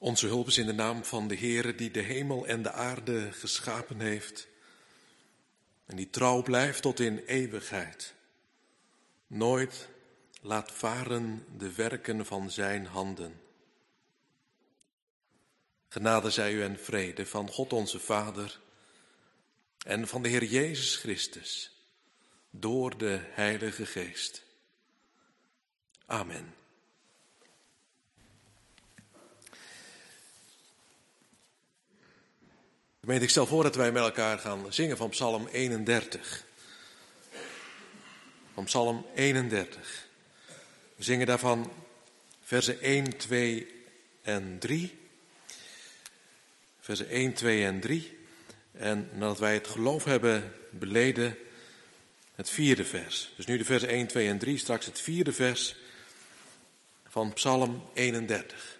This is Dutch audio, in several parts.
Onze hulp is in de naam van de Heere die de hemel en de aarde geschapen heeft en die trouw blijft tot in eeuwigheid. Nooit laat varen de werken van zijn handen. Genade zij u en vrede van God onze Vader en van de Heer Jezus Christus door de Heilige Geest. Amen. Gemeente, ik stel voor dat wij met elkaar gaan zingen van Psalm 31. Van Psalm 31. We zingen daarvan versen 1, 2 en 3. Versen 1, 2 en 3. En nadat wij het geloof hebben beleden, het vierde vers. Dus nu de versen 1, 2 en 3, straks het vierde vers van Psalm 31.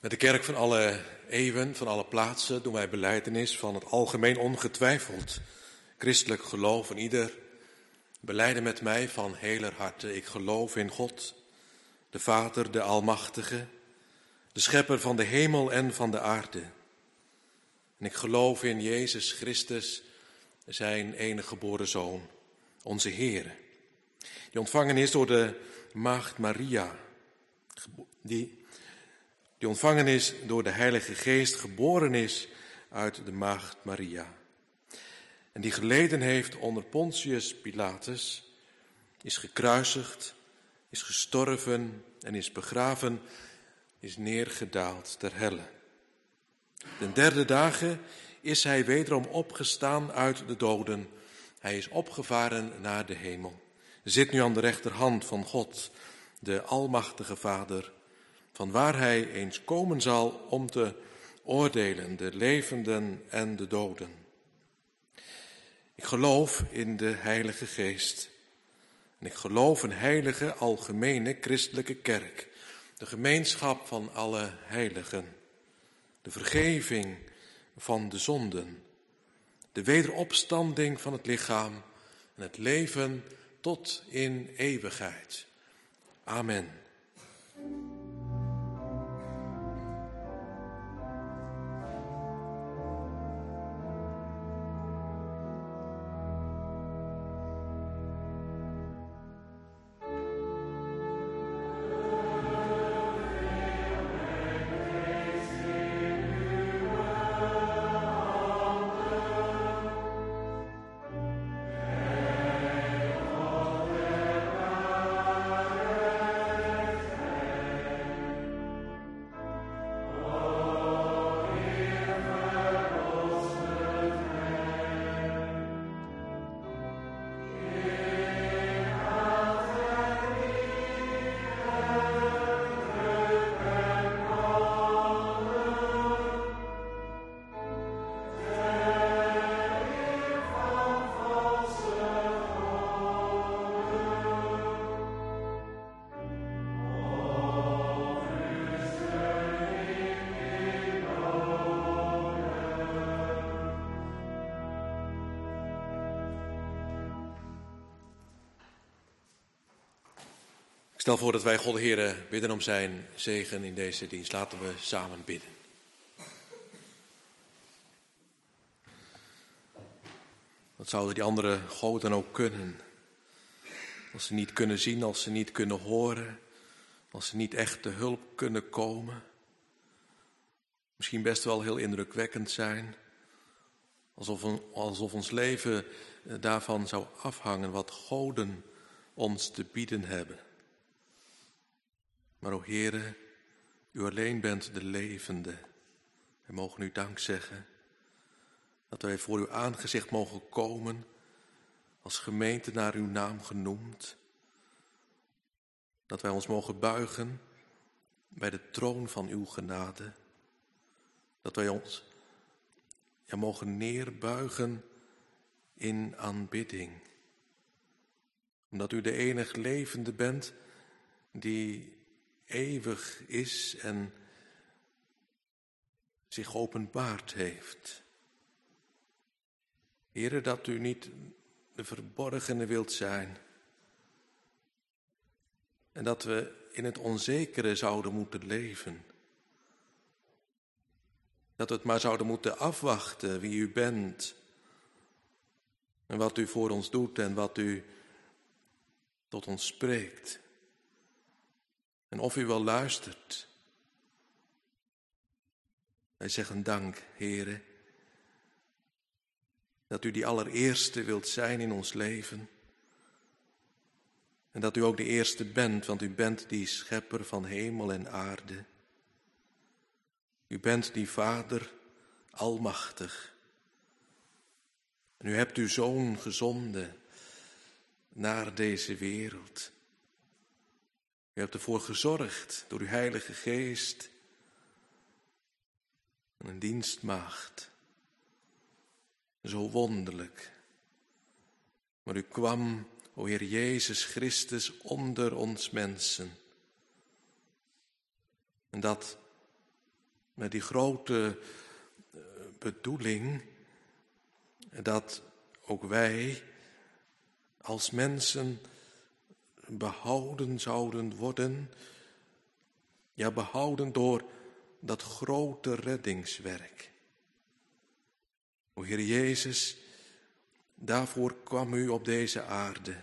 Met de kerk van alle eeuwen, van alle plaatsen, doen wij belijdenis van het algemeen ongetwijfeld christelijk geloof. En ieder belijde met mij van heler harte: ik geloof in God, de Vader, de Almachtige, de Schepper van de hemel en van de aarde. En ik geloof in Jezus Christus, zijn enige geboren Zoon, onze Heer, die ontvangen is door de Maagd Maria, die ontvangen is door de Heilige Geest, geboren is uit de Maagd Maria. En die geleden heeft onder Pontius Pilatus, is gekruisigd, is gestorven en is begraven, is neergedaald ter helle. Den derde dagen is hij wederom opgestaan uit de doden. Hij is opgevaren naar de hemel. Zit nu aan de rechterhand van God, de Almachtige Vader, vanwaar hij eens komen zal om te oordelen de levenden en de doden. Ik geloof in de Heilige Geest. En ik geloof een heilige, algemene, christelijke kerk. De gemeenschap van alle heiligen. De vergeving van de zonden. De wederopstanding van het lichaam. En het leven tot in eeuwigheid. Amen. Ik stel voor dat wij God de Heere bidden om zijn zegen in deze dienst. Laten we samen bidden. Wat zouden die andere goden ook kunnen? Als ze niet kunnen zien, als ze niet kunnen horen, als ze niet echt te hulp kunnen komen. Misschien best wel heel indrukwekkend zijn. Alsof ons leven daarvan zou afhangen wat goden ons te bieden hebben. Maar o Heere, u alleen bent de levende. We mogen u dank zeggen dat wij voor uw aangezicht mogen komen als gemeente naar uw naam genoemd. Dat wij ons mogen buigen bij de troon van uw genade. Dat wij ons mogen neerbuigen in aanbidding. Omdat u de enig levende bent die eeuwig is en zich geopenbaard heeft. Heere, dat u niet de verborgene wilt zijn. En dat we in het onzekere zouden moeten leven. Dat we het maar zouden moeten afwachten wie u bent. En wat u voor ons doet en wat u tot ons spreekt. En of u wel luistert. Wij zeggen dank, Heere, dat u die allereerste wilt zijn in ons leven. En dat u ook de eerste bent, want u bent die schepper van hemel en aarde. U bent die Vader almachtig. En u hebt uw Zoon gezonden naar deze wereld. U hebt ervoor gezorgd door uw Heilige Geest en een dienstmaagd. Zo wonderlijk. Maar u kwam, o Heer Jezus Christus, onder ons mensen. En dat met die grote bedoeling dat ook wij als mensen behouden zouden worden, ja, behouden door dat grote reddingswerk. O Heer Jezus, daarvoor kwam u op deze aarde.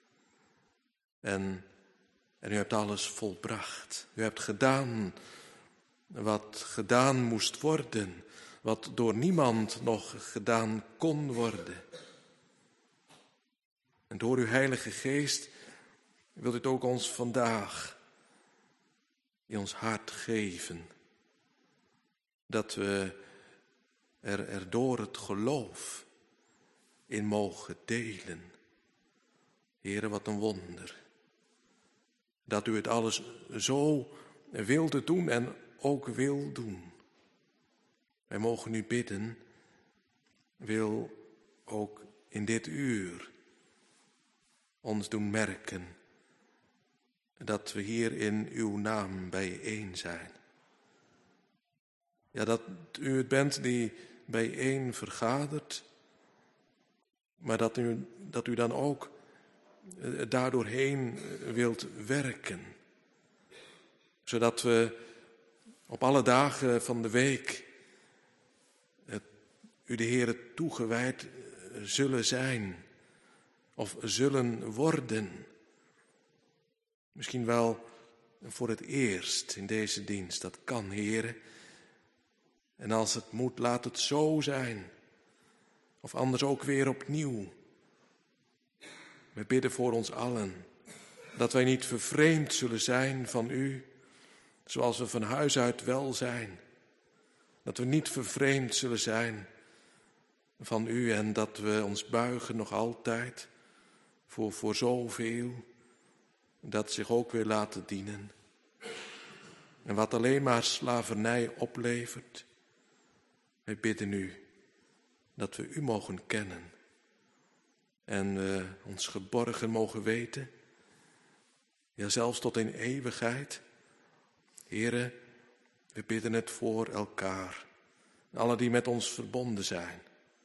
En u hebt alles volbracht. U hebt gedaan wat gedaan moest worden, wat door niemand nog gedaan kon worden. En door uw Heilige Geest wilt u het ook ons vandaag in ons hart geven. Dat we er door het geloof in mogen delen. Heere, wat een wonder. Dat u het alles zo wilde doen en ook wil doen. Wij mogen u bidden, wil ook in dit uur ons doen merken dat we hier in uw naam bijeen zijn. Ja, dat u het bent die bijeen vergadert, maar dat u dan ook daardoorheen wilt werken. Zodat we op alle dagen van de week u de Heere toegewijd zullen zijn of zullen worden. Misschien wel voor het eerst in deze dienst, dat kan, Heere. En als het moet, laat het zo zijn. Of anders ook weer opnieuw. We bidden voor ons allen, dat wij niet vervreemd zullen zijn van u, zoals we van huis uit wel zijn. Dat we niet vervreemd zullen zijn van u en dat we ons buigen nog altijd voor zoveel dat zich ook weer laten dienen. En wat alleen maar slavernij oplevert. Wij bidden u dat we u mogen kennen en ons geborgen mogen weten. Ja, zelfs tot in eeuwigheid. Heere, we bidden het voor elkaar. Alle die met ons verbonden zijn.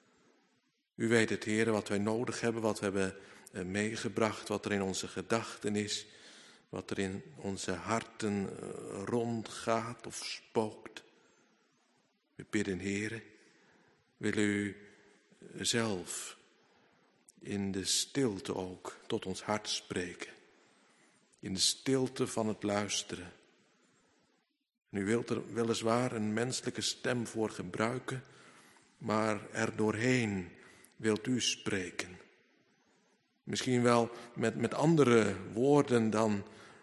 U weet het, Heere, wat wij nodig hebben, wat we hebben meegebracht, wat er in onze gedachten is, wat er in onze harten rondgaat of spookt. We bidden, Heere, wil u zelf in de stilte ook tot ons hart spreken. In de stilte van het luisteren. En u wilt er weliswaar een menselijke stem voor gebruiken, maar er doorheen wilt u spreken. Misschien wel met andere woorden dan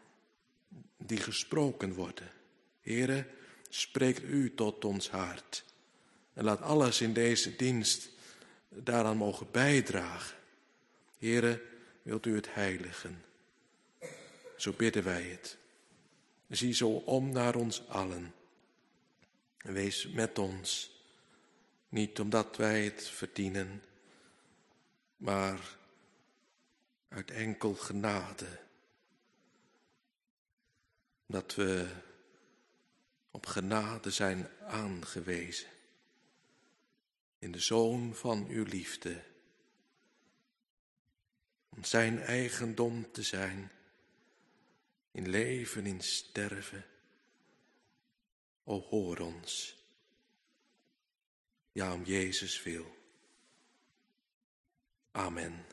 die gesproken worden. Heere, spreekt u tot ons hart. En laat alles in deze dienst daaraan mogen bijdragen. Heere, wilt u het heiligen. Zo bidden wij het. Zie zo om naar ons allen. Wees met ons. Niet omdat wij het verdienen, maar uit enkel genade. Dat we op genade zijn aangewezen. In de Zoon van uw liefde. Om zijn eigendom te zijn. In leven, in sterven. O, hoor ons. Ja, om Jezus wil. Amen.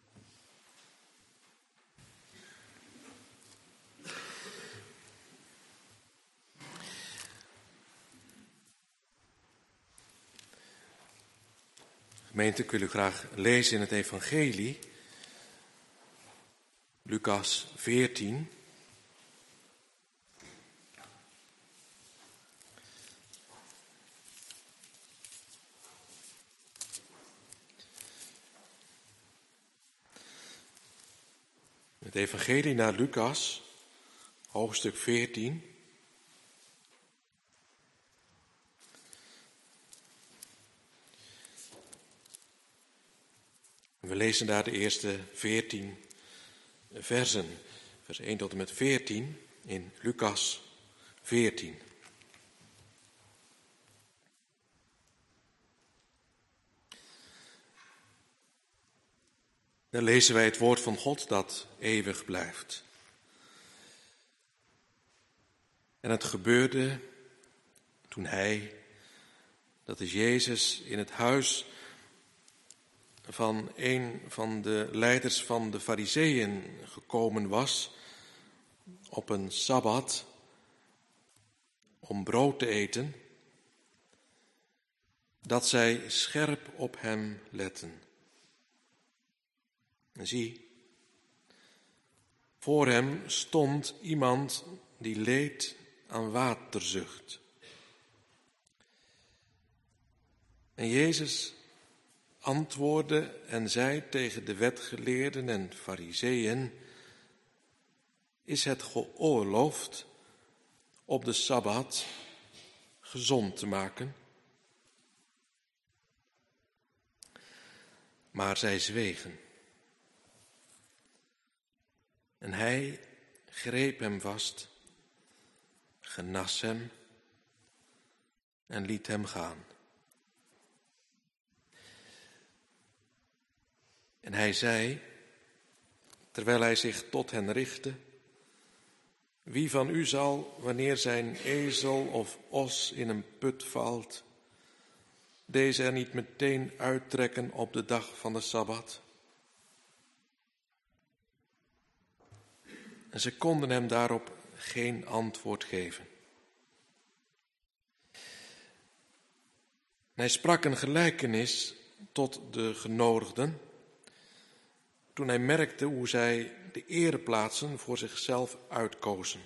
Gemeente, ik wil u graag lezen in het evangelie. Lucas 14. Het evangelie naar Lucas, hoofdstuk 14. We lezen daar de eerste 14 versen, vers 1 tot en met 14 in Lucas 14. Dan lezen wij het woord van God dat eeuwig blijft. En het gebeurde toen hij, dat is Jezus, in het huis van een van de leiders van de Farizeeën gekomen was op een sabbat om brood te eten, dat zij scherp op hem letten. En zie, voor hem stond iemand die leed aan waterzucht. En Jezus antwoordde en zei tegen de wetgeleerden en Farizeeën: is het geoorloofd op de Sabbat gezond te maken? Maar zij zwegen. En hij greep hem vast, genas hem en liet hem gaan. En hij zei, terwijl hij zich tot hen richtte: wie van u zal, wanneer zijn ezel of os in een put valt, deze er niet meteen uittrekken op de dag van de Sabbat? En ze konden hem daarop geen antwoord geven. En hij sprak een gelijkenis tot de genodigden, toen hij merkte hoe zij de ereplaatsen voor zichzelf uitkozen.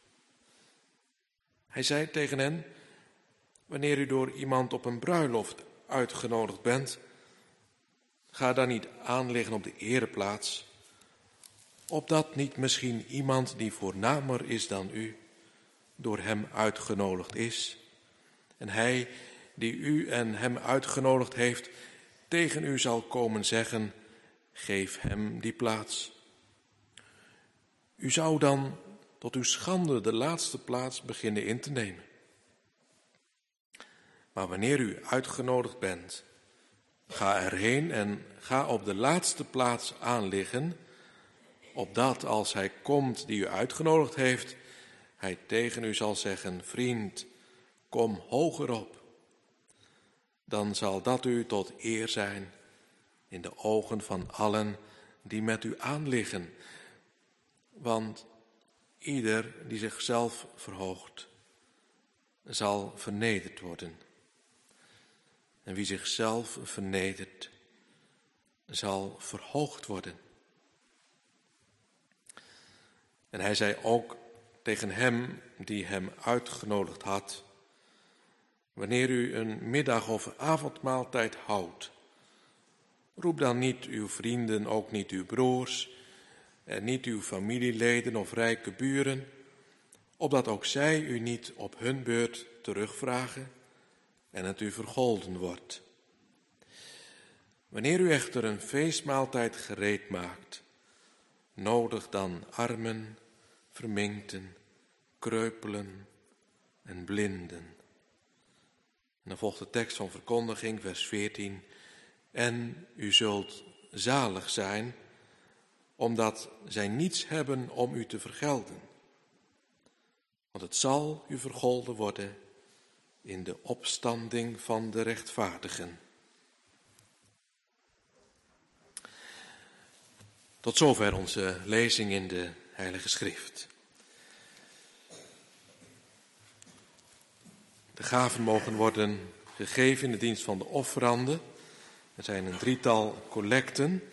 Hij zei tegen hen: wanneer u door iemand op een bruiloft uitgenodigd bent, ga dan niet aanliggen op de ereplaats, opdat niet misschien iemand die voornamer is dan u, door hem uitgenodigd is, en hij die u en hem uitgenodigd heeft, tegen u zal komen zeggen: geef hem die plaats. U zou dan tot uw schande de laatste plaats beginnen in te nemen. Maar wanneer u uitgenodigd bent, ga erheen en ga op de laatste plaats aanliggen, opdat als hij komt die u uitgenodigd heeft, hij tegen u zal zeggen: vriend, kom hoger op. Dan zal dat u tot eer zijn in de ogen van allen die met u aanliggen. Want ieder die zichzelf verhoogt, zal vernederd worden. En wie zichzelf vernedert, zal verhoogd worden. En hij zei ook tegen hem die hem uitgenodigd had: wanneer u een middag- of avondmaaltijd houdt, roep dan niet uw vrienden, ook niet uw broers, en niet uw familieleden of rijke buren, opdat ook zij u niet op hun beurt terugvragen en het u vergolden wordt. Wanneer u echter een feestmaaltijd gereed maakt, nodig dan armen, verminkten, kreupelen en blinden. En dan volgt de tekst van verkondiging, vers 14. En u zult zalig zijn, omdat zij niets hebben om u te vergelden. Want het zal u vergolden worden in de opstanding van de rechtvaardigen. Tot zover onze lezing in de Heilige Schrift. De gaven mogen worden gegeven in de dienst van de offeranden. Er zijn een drietal collecten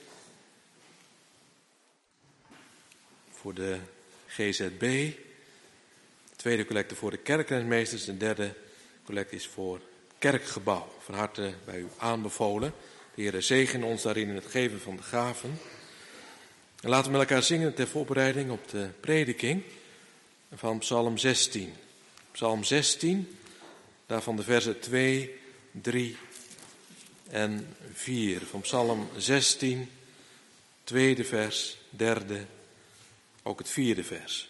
voor de GZB, de tweede collecte voor de kerkreismeesters, de derde collecte is voor kerkgebouw. Van harte bij u aanbevolen. De Heere zegene ons daarin in het geven van de gaven. En laten we met elkaar zingen ter voorbereiding op de prediking van Psalm 16. Psalm 16, daarvan de versen 2, 3 en 4. Van Psalm 16, tweede vers, derde, ook het vierde vers.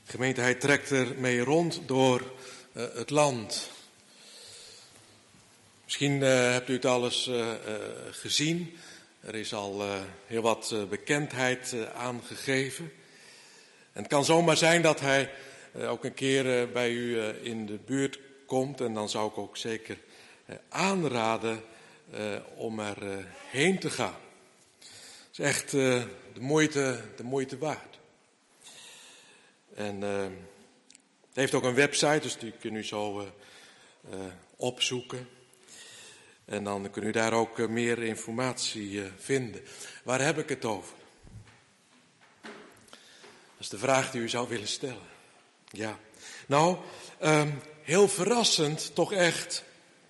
Gemeente, hij trekt ermee rond door het land. Misschien hebt u het alles gezien. Er is al heel wat bekendheid aangegeven. En het kan zomaar zijn dat hij ook een keer bij u in de buurt komt. En dan zou ik ook zeker aanraden om er heen te gaan. Het is echt de moeite waard. En het heeft ook een website, dus die kunt u zo opzoeken. En dan kunt u daar ook meer informatie vinden. Waar heb ik het over? Dat is de vraag die u zou willen stellen. Ja, nou, heel verrassend toch echt.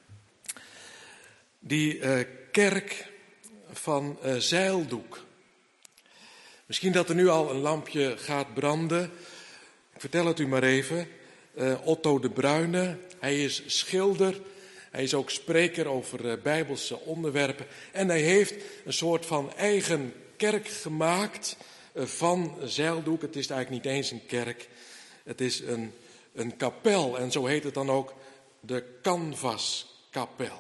Die kerk van Zeildoek. Misschien dat er nu al een lampje gaat branden. Ik vertel het u maar even. Otto de Bruyne, hij is schilder. Hij is ook spreker over bijbelse onderwerpen. En hij heeft een soort van eigen kerk gemaakt van Zeildoek. Het is eigenlijk niet eens een kerk. Het is een kapel. En zo heet het dan ook de Canvaskapel.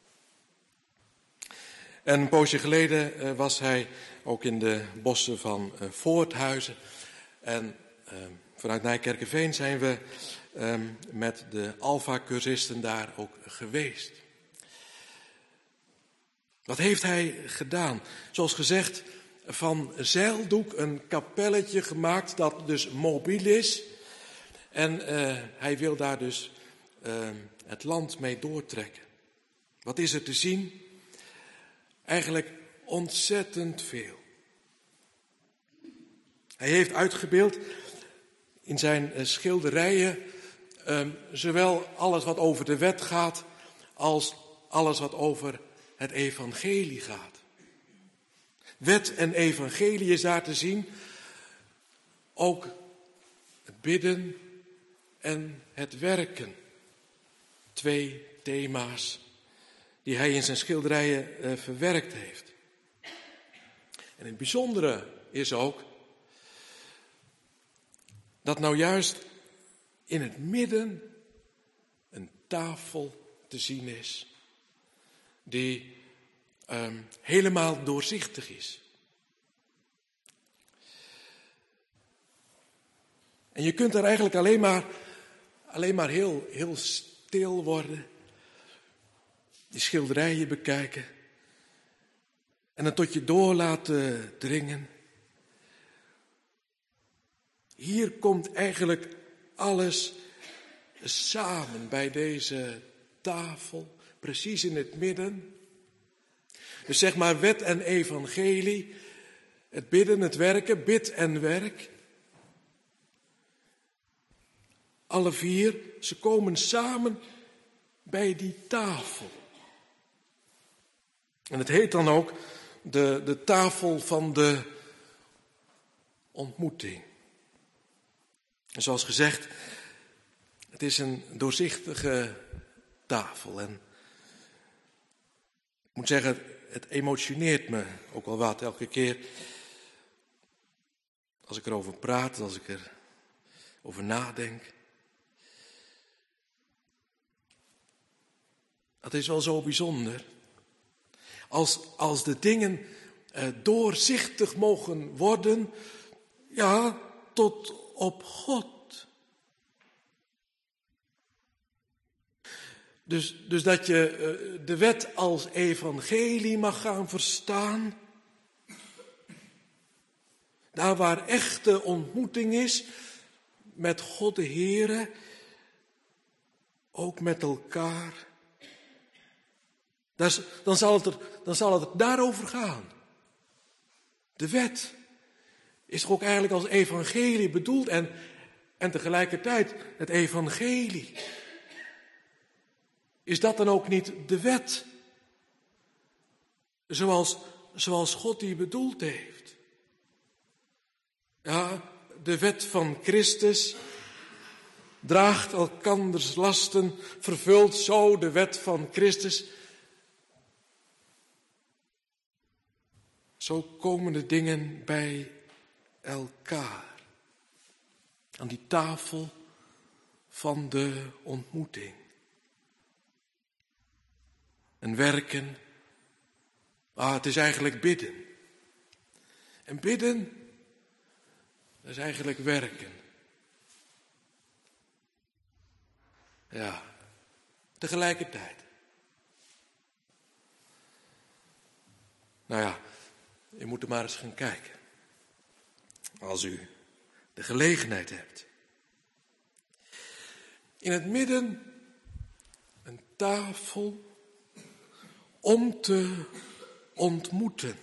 En een poosje geleden was hij ook in de bossen van Voorthuizen. En vanuit Nijkerkerveen zijn we met de Alpha-cursisten daar ook geweest. Wat heeft hij gedaan? Zoals gezegd, van Zeildoek een kapelletje gemaakt dat dus mobiel is. En hij wil daar dus het land mee doortrekken. Wat is er te zien? Eigenlijk ontzettend veel. Hij heeft uitgebeeld in zijn schilderijen zowel alles wat over de wet gaat als alles wat over het evangelie gaat. Wet en evangelie is daar te zien. Ook het bidden en het werken. 2 thema's die hij in zijn schilderijen verwerkt heeft. En het bijzondere is ook dat nou juist in het midden een tafel te zien is die helemaal doorzichtig is. En je kunt er eigenlijk alleen maar heel stil worden, die schilderijen bekijken en het tot je door laten dringen. Hier komt eigenlijk alles samen bij deze tafel, precies in het midden. Dus zeg maar wet en evangelie, het bidden, het werken, bid en werk. Alle 4, ze komen samen bij die tafel. En het heet dan ook de tafel van de ontmoeting. En zoals gezegd, het is een doorzichtige tafel. En ik moet zeggen, het emotioneert me ook wel wat elke keer. Als ik erover praat, als ik erover nadenk. Dat is wel zo bijzonder. Als de dingen doorzichtig mogen worden, ja, tot op God. Dus dat je de wet als evangelie mag gaan verstaan. Daar waar echte ontmoeting is met God de Heere, ook met elkaar. Dan zal het daarover gaan. De wet is toch ook eigenlijk als evangelie bedoeld en tegelijkertijd het evangelie. Is dat dan ook niet de wet? Zoals God die bedoeld heeft. Ja, de wet van Christus draagt elkanders lasten, vervult zo de wet van Christus. Zo komen de dingen bij elkaar. Aan die tafel van de ontmoeting. En werken, het is eigenlijk bidden. En bidden, dat is eigenlijk werken. Ja, tegelijkertijd. Nou ja, je moet er maar eens gaan kijken. Als u de gelegenheid hebt. In het midden een tafel om te ontmoeten.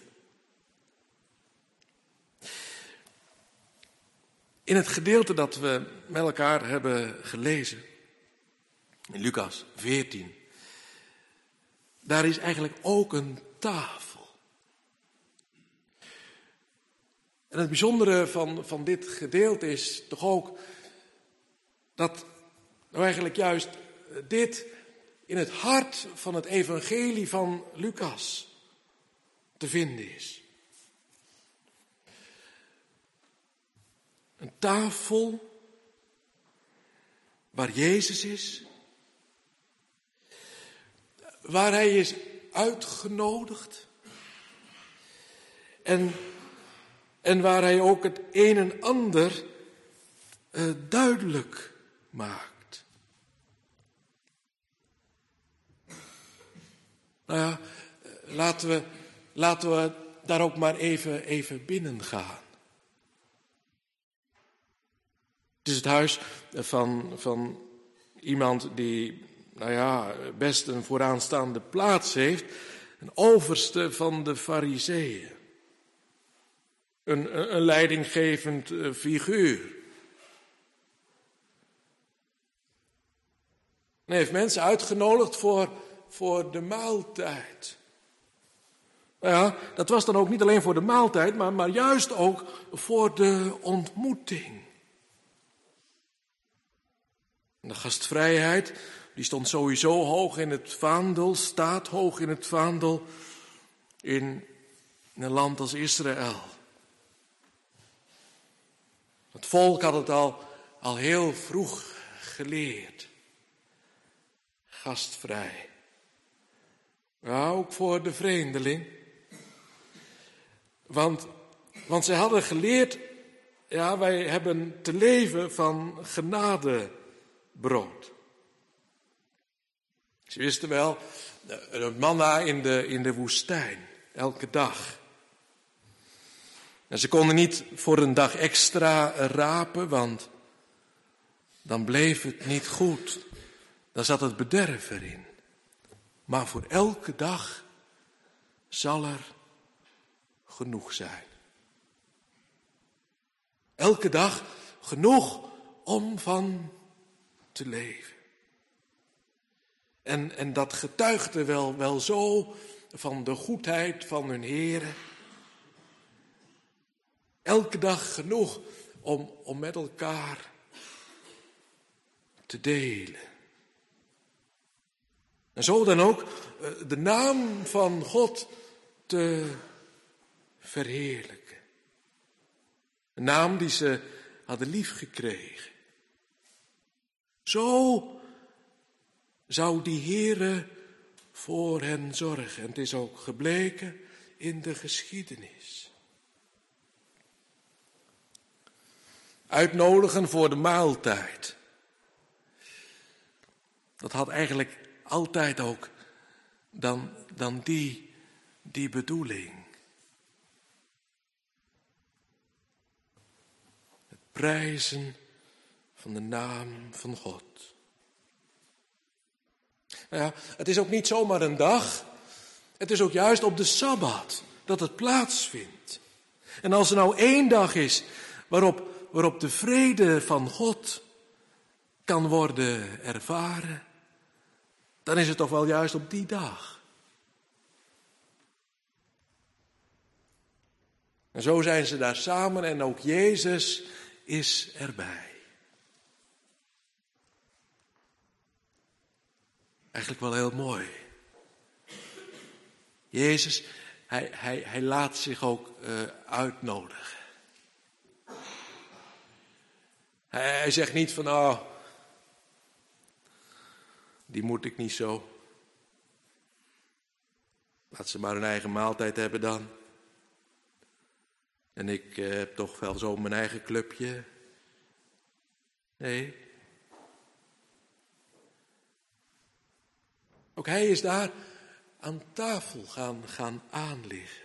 In het gedeelte dat we met elkaar hebben gelezen, in Lucas 14, daar is eigenlijk ook een tafel. En het bijzondere van dit gedeelte is toch ook dat nou eigenlijk juist dit in het hart van het evangelie van Lucas te vinden is. Een tafel waar Jezus is, waar hij is uitgenodigd en waar hij ook het een en ander duidelijk maakt. Nou ja, laten we daar ook maar even binnen gaan. Het is het huis van iemand die, best een vooraanstaande plaats heeft. Een overste van de Farizeeën. Een leidinggevend figuur. Hij heeft mensen uitgenodigd voor de maaltijd. Nou ja, dat was dan ook niet alleen voor de maaltijd, maar juist ook voor de ontmoeting. De gastvrijheid, die stond sowieso hoog in het vaandel, staat hoog in het vaandel in een land als Israël. Het volk had het al heel vroeg geleerd. Gastvrij. Ja, ook voor de vreemdeling. Want zij hadden geleerd, wij hebben te leven van genadebrood. Ze wisten wel, het manna in de woestijn, elke dag. En ze konden niet voor een dag extra rapen, want dan bleef het niet goed. Dan zat het bederf erin. Maar voor elke dag zal er genoeg zijn. Elke dag genoeg om van te leven. En dat getuigde wel zo van de goedheid van hun Heere. Elke dag genoeg om met elkaar te delen. En zo dan ook de naam van God te verheerlijken. Een naam die ze hadden liefgekregen. Zo zou die Heere voor hen zorgen. En het is ook gebleken in de geschiedenis. Uitnodigen voor de maaltijd. Dat had eigenlijk altijd ook dan die bedoeling. Het prijzen van de naam van God. Nou ja, het is ook niet zomaar een dag. Het is ook juist op de Sabbat dat het plaatsvindt. En als er nou één dag is waarop de vrede van God kan worden ervaren, dan is het toch wel juist op die dag. En zo zijn ze daar samen en ook Jezus is erbij. Eigenlijk wel heel mooi. Jezus, hij laat zich ook uitnodigen. Hij zegt niet van, oh, die moet ik niet zo. Laat ze maar hun eigen maaltijd hebben dan. En ik heb toch wel zo mijn eigen clubje. Nee. Ook hij is daar aan tafel gaan aanliggen.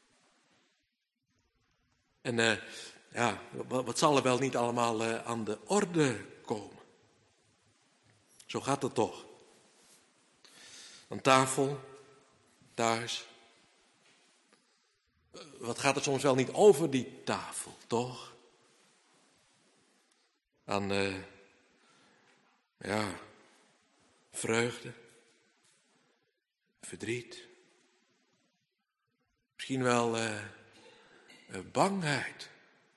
En wat zal er wel niet allemaal aan de orde komen? Zo gaat het toch. Aan tafel, thuis. Wat gaat er soms wel niet over die tafel, toch? Aan, vreugde, verdriet. Misschien wel bangheid.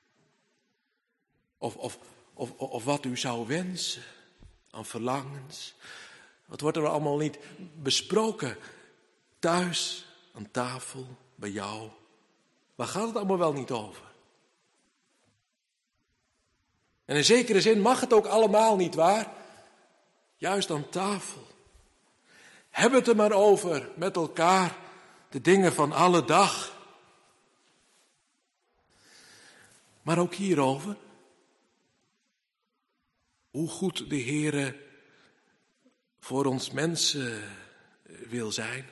Of wat u zou wensen aan verlangens. Wat wordt er allemaal niet besproken? Thuis, aan tafel, bij jou. Waar gaat het allemaal wel niet over? En in zekere zin mag het ook allemaal niet waar. Juist aan tafel. Heb het er maar over met elkaar. De dingen van alle dag. Maar ook hierover. Hoe goed de Heere voor ons mensen wil zijn.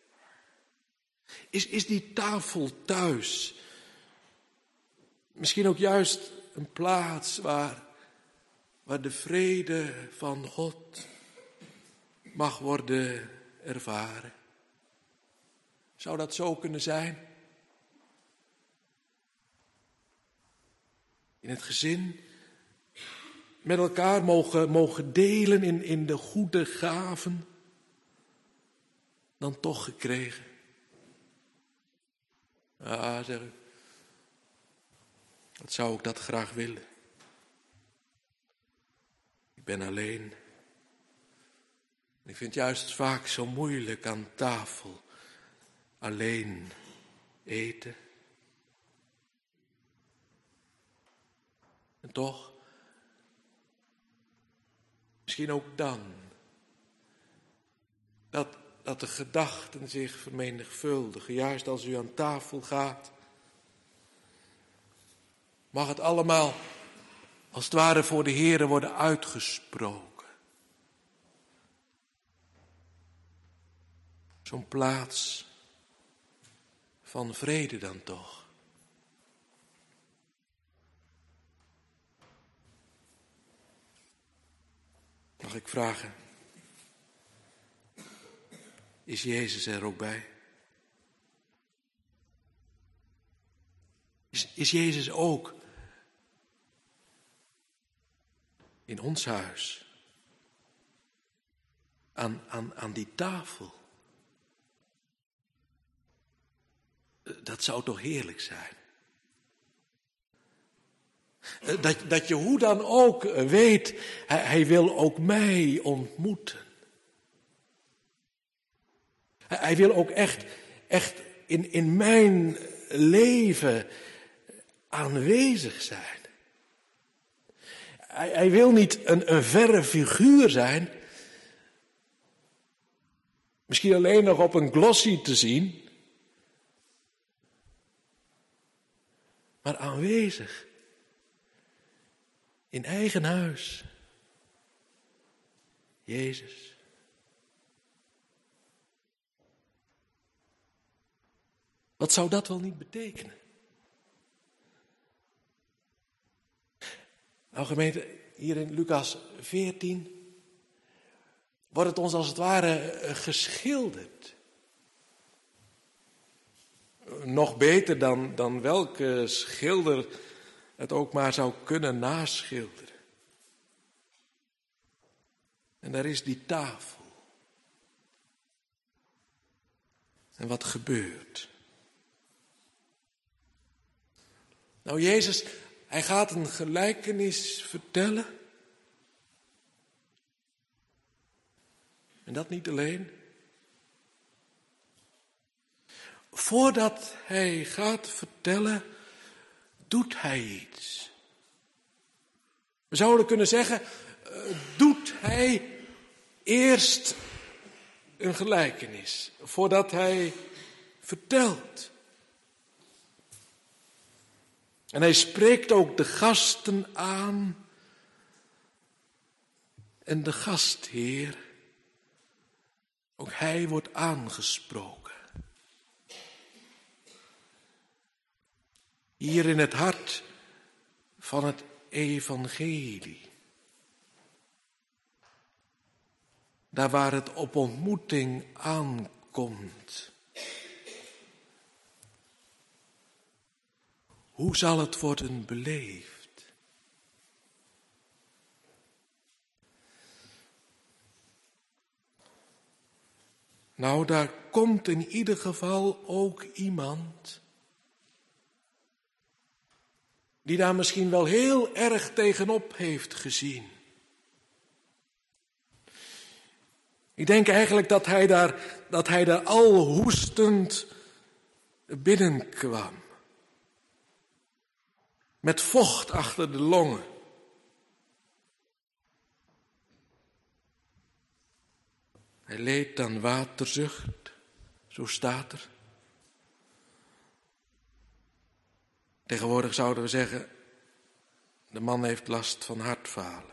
Is die tafel thuis misschien ook juist een plaats waar de vrede van God mag worden ervaren? Zou dat zo kunnen zijn? In het gezin met elkaar mogen delen in de goede gaven dan toch gekregen. Ja, zeg ik. Wat zou ik dat graag willen? Ik ben alleen. Ik vind het juist vaak zo moeilijk aan tafel. Alleen eten. En toch, misschien ook dan, dat de gedachten zich vermenigvuldigen, juist als u aan tafel gaat. Mag het allemaal, als het ware, voor de Heere worden uitgesproken. Zo'n plaats van vrede dan toch. Mag ik vragen, is Jezus er ook bij? Is Jezus ook in ons huis? Aan die tafel? Dat zou toch heerlijk zijn? Dat je hoe dan ook weet, hij wil ook mij ontmoeten. Hij wil ook echt in mijn leven aanwezig zijn. Hij wil niet een verre figuur zijn. Misschien alleen nog op een glossy te zien. Maar aanwezig. In eigen huis. Jezus. Wat zou dat wel niet betekenen? Nou gemeente, hier in Lucas 14 wordt het ons als het ware geschilderd. Nog beter dan welke schilder het ook maar zou kunnen naschilderen. En daar is die tafel. En wat gebeurt? Nou, Jezus, hij gaat een gelijkenis vertellen. En dat niet alleen. Voordat hij gaat vertellen, doet hij iets. We zouden kunnen zeggen, doet hij eerst een gelijkenis voordat hij vertelt. En hij spreekt ook de gasten aan en de gastheer, ook hij wordt aangesproken. Hier in het hart van het evangelie. Daar waar het op ontmoeting aankomt. Hoe zal het worden beleefd? Nou, daar komt in ieder geval ook iemand die daar misschien wel heel erg tegenop heeft gezien. Ik denk eigenlijk dat hij daar al hoestend binnenkwam. Met vocht achter de longen. Hij leed aan waterzucht, zo staat er. Tegenwoordig zouden we zeggen, de man heeft last van hartfalen.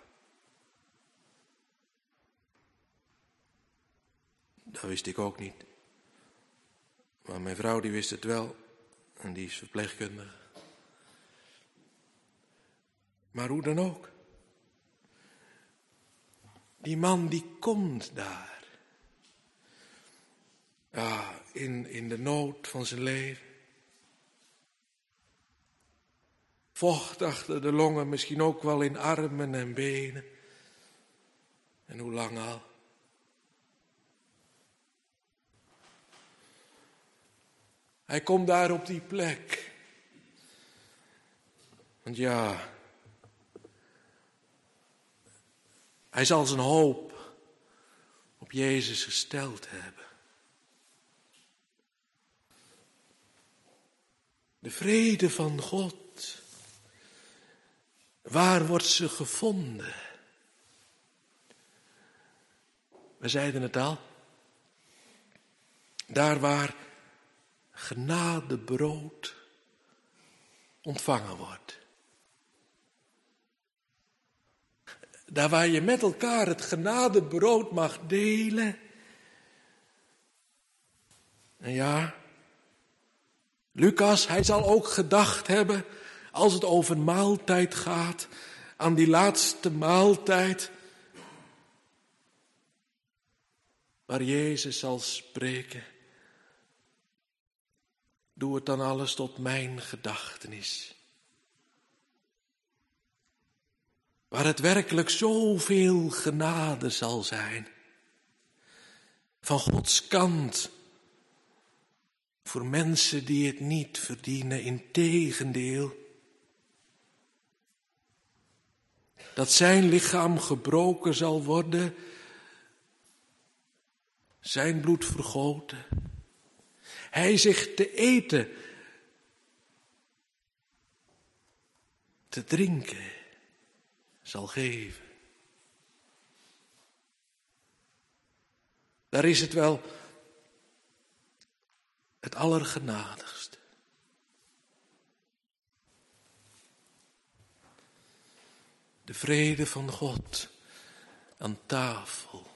Dat wist ik ook niet. Maar mijn vrouw die wist het wel en die is verpleegkundige. Maar hoe dan ook. Die man die komt daar. Ja, in de nood van zijn leven. Vocht achter de longen, misschien ook wel in armen en benen. En hoe lang al? Hij komt daar op die plek. Want ja, hij zal zijn hoop op Jezus gesteld hebben. De vrede van God. Waar wordt ze gevonden? We zeiden het al. Daar waar genadebrood ontvangen wordt. Daar waar je met elkaar het genadebrood mag delen. En ja, Lucas, hij zal ook gedacht hebben, als het over maaltijd gaat, aan die laatste maaltijd, waar Jezus zal spreken. Doe het dan alles tot mijn gedachtenis. Waar het werkelijk zoveel genade zal zijn. Van Gods kant. Voor mensen die het niet verdienen, integendeel. Dat zijn lichaam gebroken zal worden. Zijn bloed vergoten. Hij zich te eten, te drinken zal geven. Daar is het wel het allergenadigste. De vrede van God aan tafel.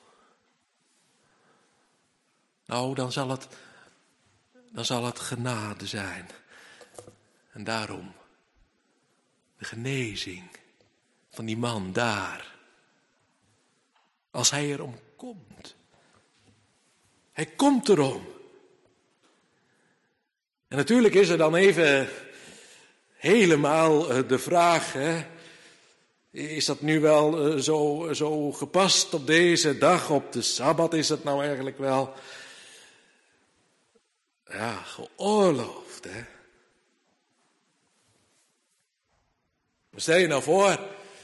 Nou, dan zal het genade zijn. En daarom de genezing van die man daar. Als hij erom komt. Hij komt erom. En natuurlijk is er dan even helemaal de vraag, hè, is dat nu wel zo gepast op deze dag, op de Sabbat, is het nou eigenlijk wel, ja, geoorloofd, hè? Maar stel je nou voor,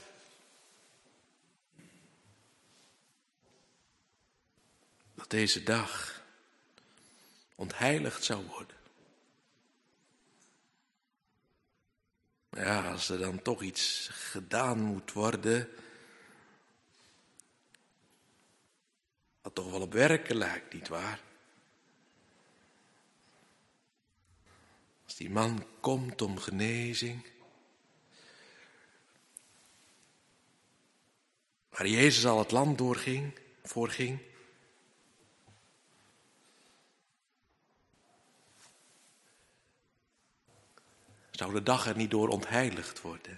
dat deze dag ontheiligd zou worden. Ja, als er dan toch iets gedaan moet worden, wat toch wel op werken lijkt, nietwaar? Als die man komt om genezing, waar Jezus al het land voorging, zou de dag er niet door ontheiligd worden.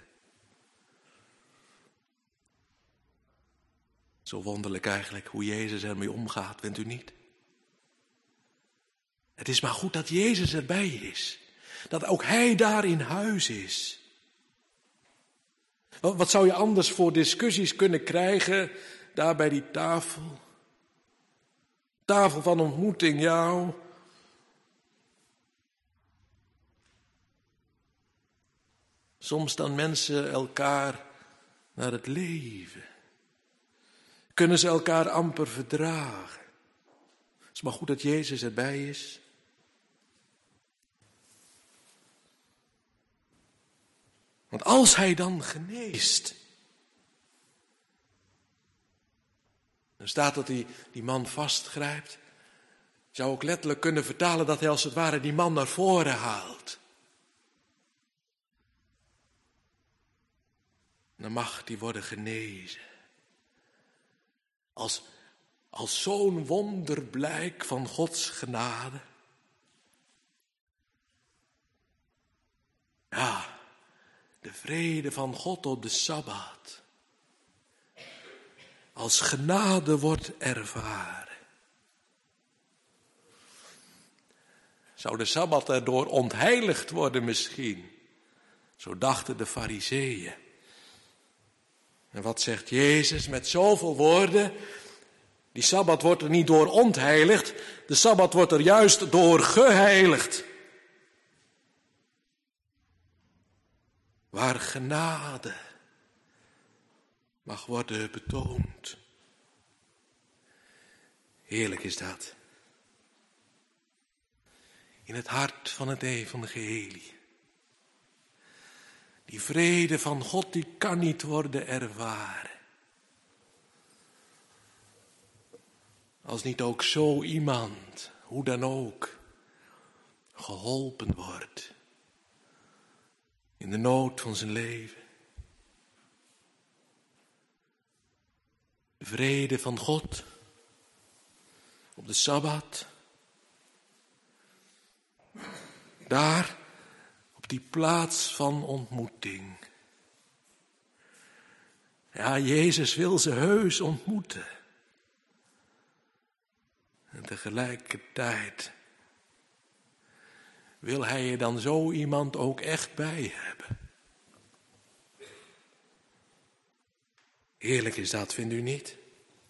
Zo wonderlijk eigenlijk hoe Jezus ermee omgaat, vindt u niet? Het is maar goed dat Jezus erbij is. Dat ook Hij daar in huis is. Wat zou je anders voor discussies kunnen krijgen daar bij die tafel? Tafel van ontmoeting, jou. Soms staan mensen elkaar naar het leven. Kunnen ze elkaar amper verdragen. Het is maar goed dat Jezus erbij is. Want als Hij dan geneest, dan staat dat hij die man vastgrijpt. Zou ook letterlijk kunnen vertalen dat Hij als het ware die man naar voren haalt. Dan mag die worden genezen. Als zo'n wonderblijk van Gods genade. Ja, de vrede van God op de Sabbat. Als genade wordt ervaren. Zou de Sabbat erdoor ontheiligd worden misschien? Zo dachten de Farizeeën. En wat zegt Jezus met zoveel woorden? Die Sabbat wordt er niet door ontheiligd. De Sabbat wordt er juist door geheiligd. Waar genade mag worden betoond. Heerlijk is dat. In het hart van het evangelie. Die vrede van God, die kan niet worden ervaren. Als niet ook zo iemand, hoe dan ook, geholpen wordt. In de nood van zijn leven. De vrede van God op de Sabbat. Daar, op die plaats van ontmoeting. Ja, Jezus wil ze heus ontmoeten. En tegelijkertijd wil Hij je dan zo iemand ook echt bij hebben. Heerlijk is dat, vindt u niet?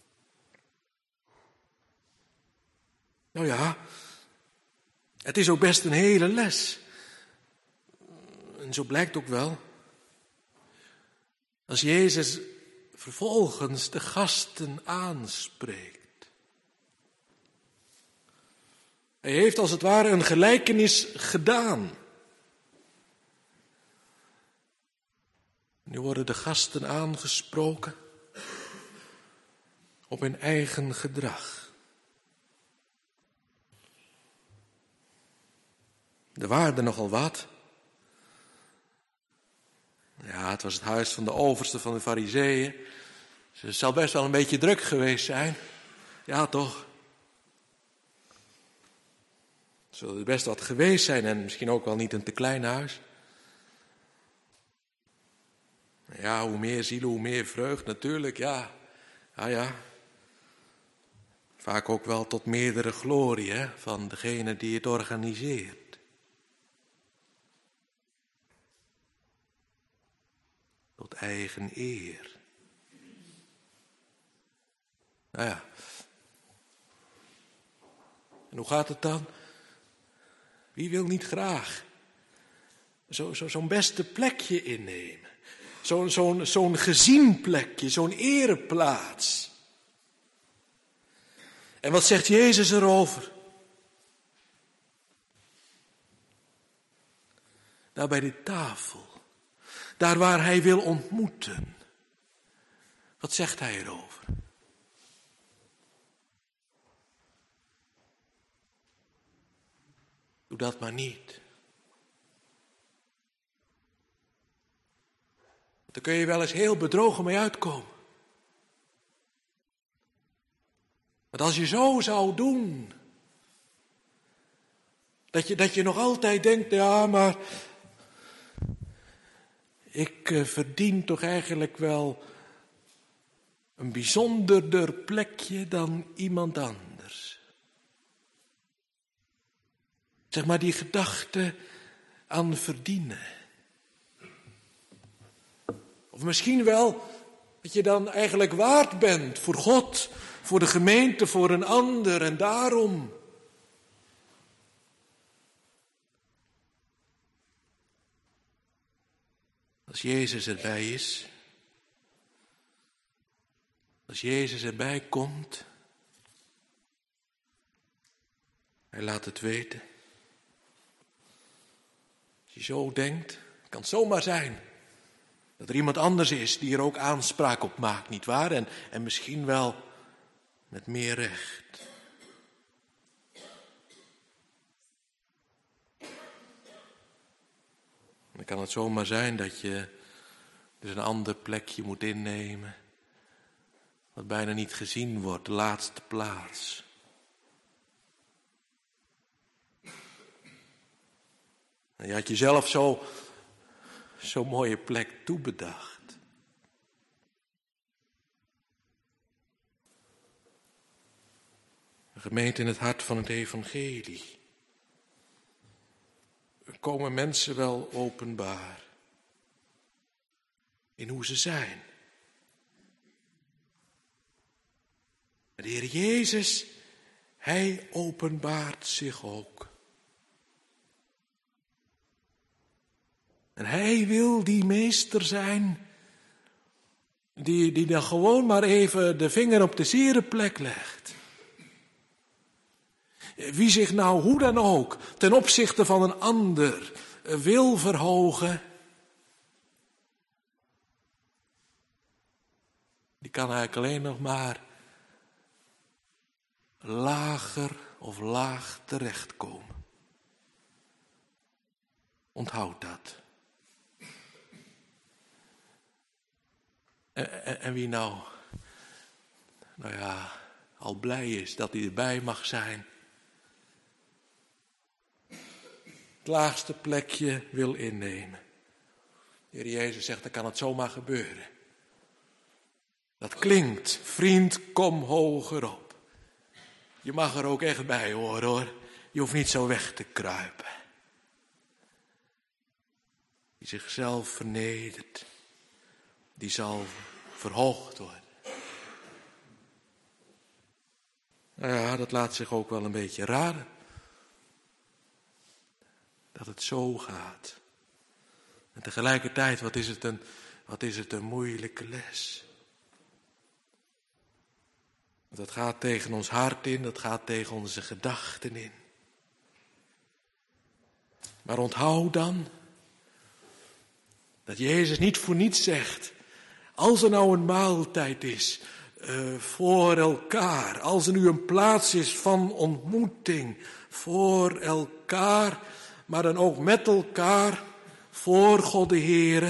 Nou ja, het is ook best een hele les. En zo blijkt ook wel. Als Jezus vervolgens de gasten aanspreekt. Hij heeft als het ware een gelijkenis gedaan. Nu worden de gasten aangesproken op hun eigen gedrag. Er waren er nogal wat. Ja, het was het huis van de overste van de Farizeeën. Ze zal best wel een beetje druk geweest zijn. Ja, toch? Het zal er best wat geweest zijn en misschien ook wel niet een te klein huis. Ja, hoe meer zielen, hoe meer vreugd natuurlijk, ja. Ja. Vaak ook wel tot meerdere glorie, hè, van degene die het organiseert. Tot eigen eer. Nou ja. En hoe gaat het dan? Wie wil niet graag zo'n beste plekje innemen? Zo'n gezien plekje, zo'n ereplaats. En wat zegt Jezus erover? Daar bij de tafel. Daar waar hij wil ontmoeten. Wat zegt hij erover? Doe dat maar niet. Daar kun je wel eens heel bedrogen mee uitkomen. Want als je zo zou doen, dat je nog altijd denkt, ja, maar ik verdien toch eigenlijk wel een bijzonderder plekje dan iemand anders. Zeg maar die gedachte aan verdienen. Of misschien wel dat je dan eigenlijk waard bent voor God, voor de gemeente, voor een ander en daarom. Als Jezus erbij is, als Jezus erbij komt, hij laat het weten. Als je zo denkt, kan het zomaar zijn dat er iemand anders is die er ook aanspraak op maakt, nietwaar? En misschien wel met meer recht. Dan kan het zomaar zijn dat je dus een ander plekje moet innemen, wat bijna niet gezien wordt, de laatste plaats. En je had jezelf zo'n mooie plek toebedacht. Een gemeente in het hart van het evangelie. Er komen mensen wel openbaar in hoe ze zijn. Maar de Heer Jezus, hij openbaart zich ook. En hij wil die meester zijn, die dan gewoon maar even de vinger op de zere plek legt. Wie zich nou hoe dan ook ten opzichte van een ander wil verhogen, die kan eigenlijk alleen nog maar lager of laag terechtkomen. Onthoud dat. En wie nou ja, al blij is dat hij erbij mag zijn, het laagste plekje wil innemen. De Heer Jezus zegt, dan kan het zomaar gebeuren. Dat klinkt, vriend, kom hoger op. Je mag er ook echt bij horen, hoor. Je hoeft niet zo weg te kruipen. Die zichzelf vernedert, die zal verhoogd worden. Nou ja, dat laat zich ook wel een beetje raden. Dat het zo gaat. En tegelijkertijd, wat is het een moeilijke les. Dat gaat tegen ons hart in, dat gaat tegen onze gedachten in. Maar onthoud dan dat Jezus niet voor niets zegt, als er nou een maaltijd is voor elkaar, als er nu een plaats is van ontmoeting voor elkaar, maar dan ook met elkaar voor God de Heere.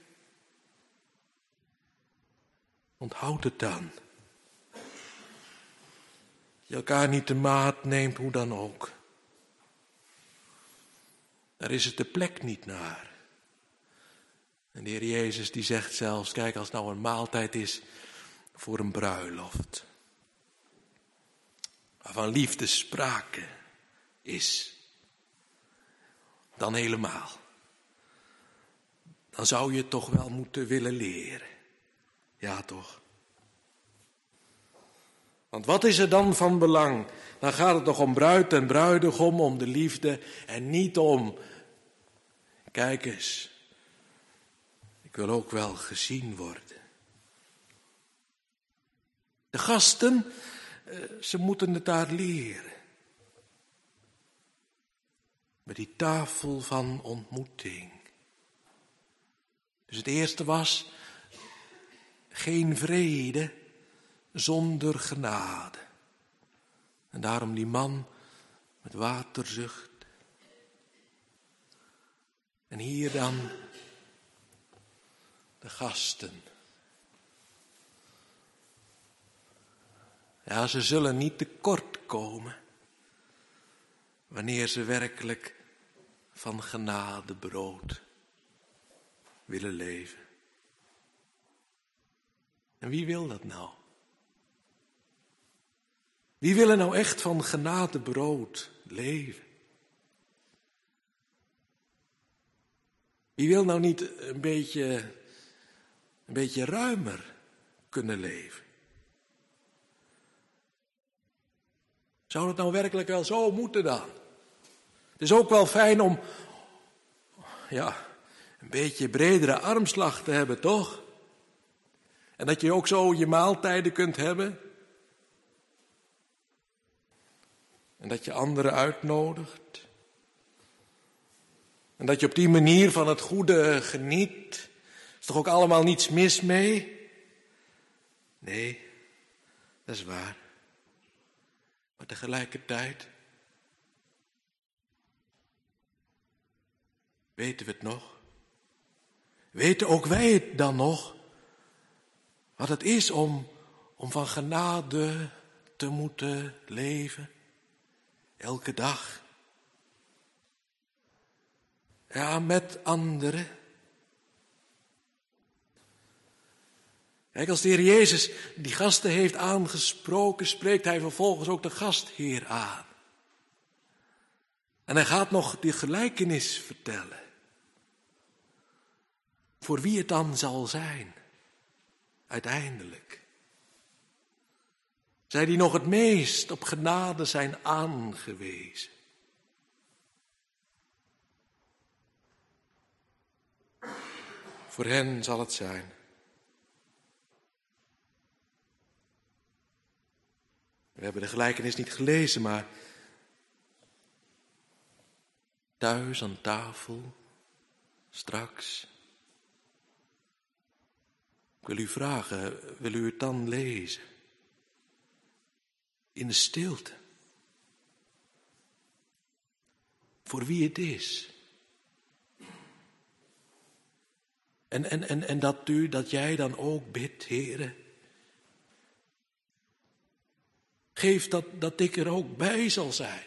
Onthoud het dan. Je elkaar niet de maat neemt, hoe dan ook. Daar is het de plek niet naar. En de Heer Jezus die zegt zelfs, kijk, als nou een maaltijd is voor een bruiloft, waarvan liefde sprake is, dan helemaal. Dan zou je het toch wel moeten willen leren. Ja, toch? Want wat is er dan van belang? Dan gaat het toch om bruid en bruidegom, om de liefde en niet om, kijk eens, ik wil ook wel gezien worden. De gasten, ze moeten het daar leren. Bij die tafel van ontmoeting. Dus het eerste was geen vrede zonder genade. En daarom die man met waterzucht. En hier dan de gasten. Ja, ze zullen niet tekort komen wanneer ze werkelijk van genade brood willen leven. En wie wil dat nou? Wie wil er nou echt van genade brood leven? Wie wil nou niet een beetje ruimer kunnen leven? Zou het nou werkelijk wel zo moeten dan? Het is ook wel fijn om, een beetje bredere armslag te hebben, toch? En dat je ook zo je maaltijden kunt hebben. En dat je anderen uitnodigt. En dat je op die manier van het goede geniet. Is toch ook allemaal niets mis mee? Nee, dat is waar. Maar tegelijkertijd weten we het nog? Weten ook wij het dan nog? Wat het is om van genade te moeten leven? Elke dag. Ja, met anderen. Kijk, als de Heer Jezus die gasten heeft aangesproken, spreekt hij vervolgens ook de gastheer aan. En hij gaat nog die gelijkenis vertellen. Voor wie het dan zal zijn, uiteindelijk. Zij die nog het meest op genade zijn aangewezen. Voor hen zal het zijn. We hebben de gelijkenis niet gelezen, maar thuis aan tafel, straks. Ik wil u vragen, wil u het dan lezen? In de stilte. Voor wie het is. En dat jij dan ook bidt, Heere. Geef dat ik er ook bij zal zijn.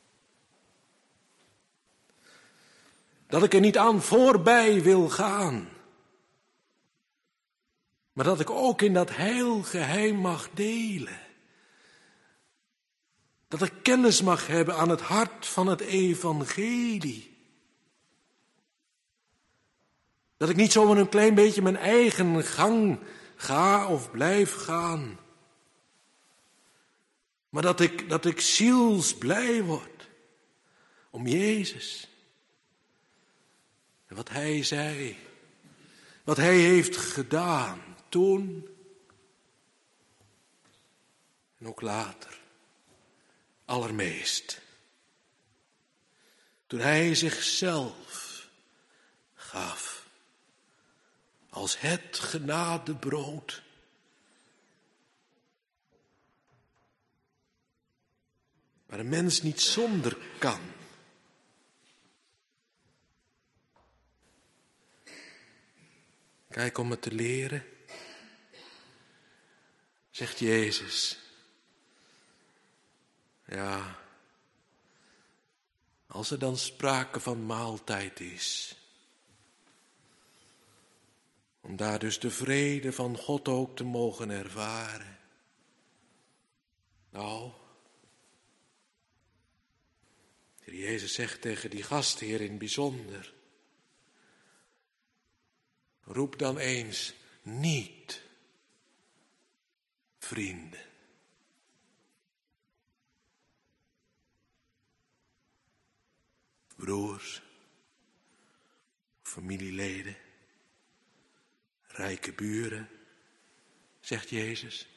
Dat ik er niet aan voorbij wil gaan. Maar dat ik ook in dat heilgeheim mag delen. Dat ik kennis mag hebben aan het hart van het evangelie. Dat ik niet zomaar een klein beetje mijn eigen gang ga of blijf gaan. Maar dat ik zielsblij word om Jezus. En wat Hij zei. Wat Hij heeft gedaan toen. En ook later. Allermeest. Toen Hij zichzelf gaf. Als het genadebrood. Waar een mens niet zonder kan. Kijk, om het te leren, zegt Jezus. Ja, als er dan sprake van maaltijd is. Om daar dus de vrede van God ook te mogen ervaren. Nou, de Heer Jezus zegt tegen die gastheer in het bijzonder. Roep dan eens niet, vrienden. Broers, familieleden, rijke buren, zegt Jezus.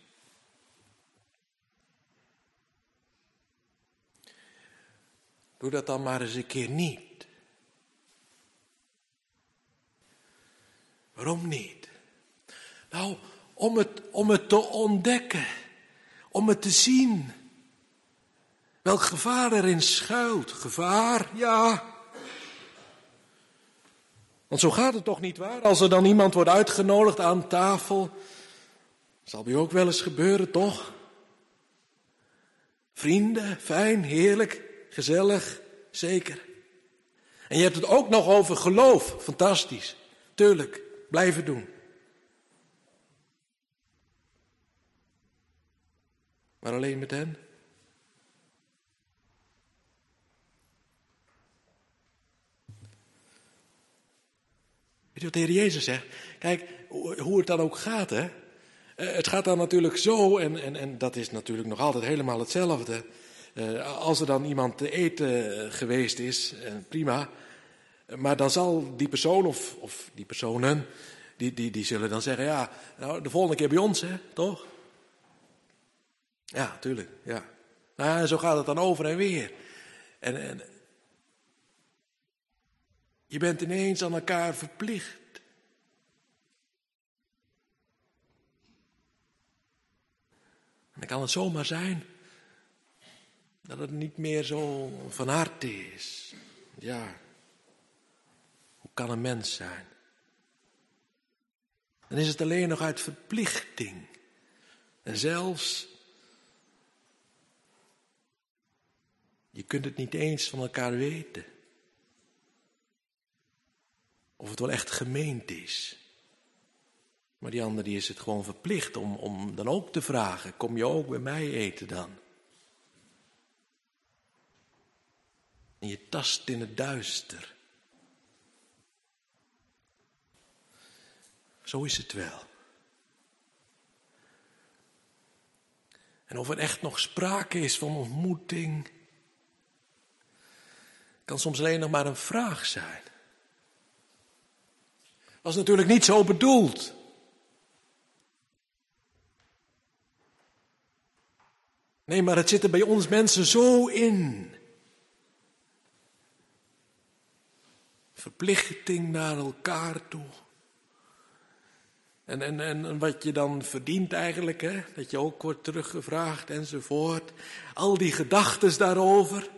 Doe dat dan maar eens een keer niet. Waarom niet? Nou, om het te ontdekken. Om het te zien. Welk gevaar erin schuilt. Gevaar, ja. Want zo gaat het toch niet waar? Als er dan iemand wordt uitgenodigd aan tafel, zal bij u ook wel eens gebeuren, toch? Vrienden, fijn, heerlijk, gezellig, zeker. En je hebt het ook nog over geloof, fantastisch. Tuurlijk, blijven doen. Maar alleen met hen? Weet je wat de Heer Jezus zegt? Kijk, hoe het dan ook gaat, hè. Het gaat dan natuurlijk zo, en dat is natuurlijk nog altijd helemaal hetzelfde. Als er dan iemand te eten geweest is, prima. Maar dan zal die persoon of die personen, die zullen dan zeggen, ja, nou, de volgende keer bij ons, hè, toch? Ja, tuurlijk, ja. Nou ja, zo gaat het dan over en weer. En je bent ineens aan elkaar verplicht. En dan kan het zomaar zijn dat het niet meer zo van harte is. Ja, hoe kan een mens zijn? Dan is het alleen nog uit verplichting. En zelfs, je kunt het niet eens van elkaar weten. Of het wel echt gemeend is. Maar die ander die is het gewoon verplicht om dan ook te vragen, kom je ook bij mij eten dan? En je tast in het duister. Zo is het wel. En of er echt nog sprake is van ontmoeting, kan soms alleen nog maar een vraag zijn. Was natuurlijk niet zo bedoeld. Nee, maar het zit er bij ons mensen zo in. Verplichting naar elkaar toe. En wat je dan verdient eigenlijk, hè? Dat je ook wordt teruggevraagd enzovoort. Al die gedachtes daarover.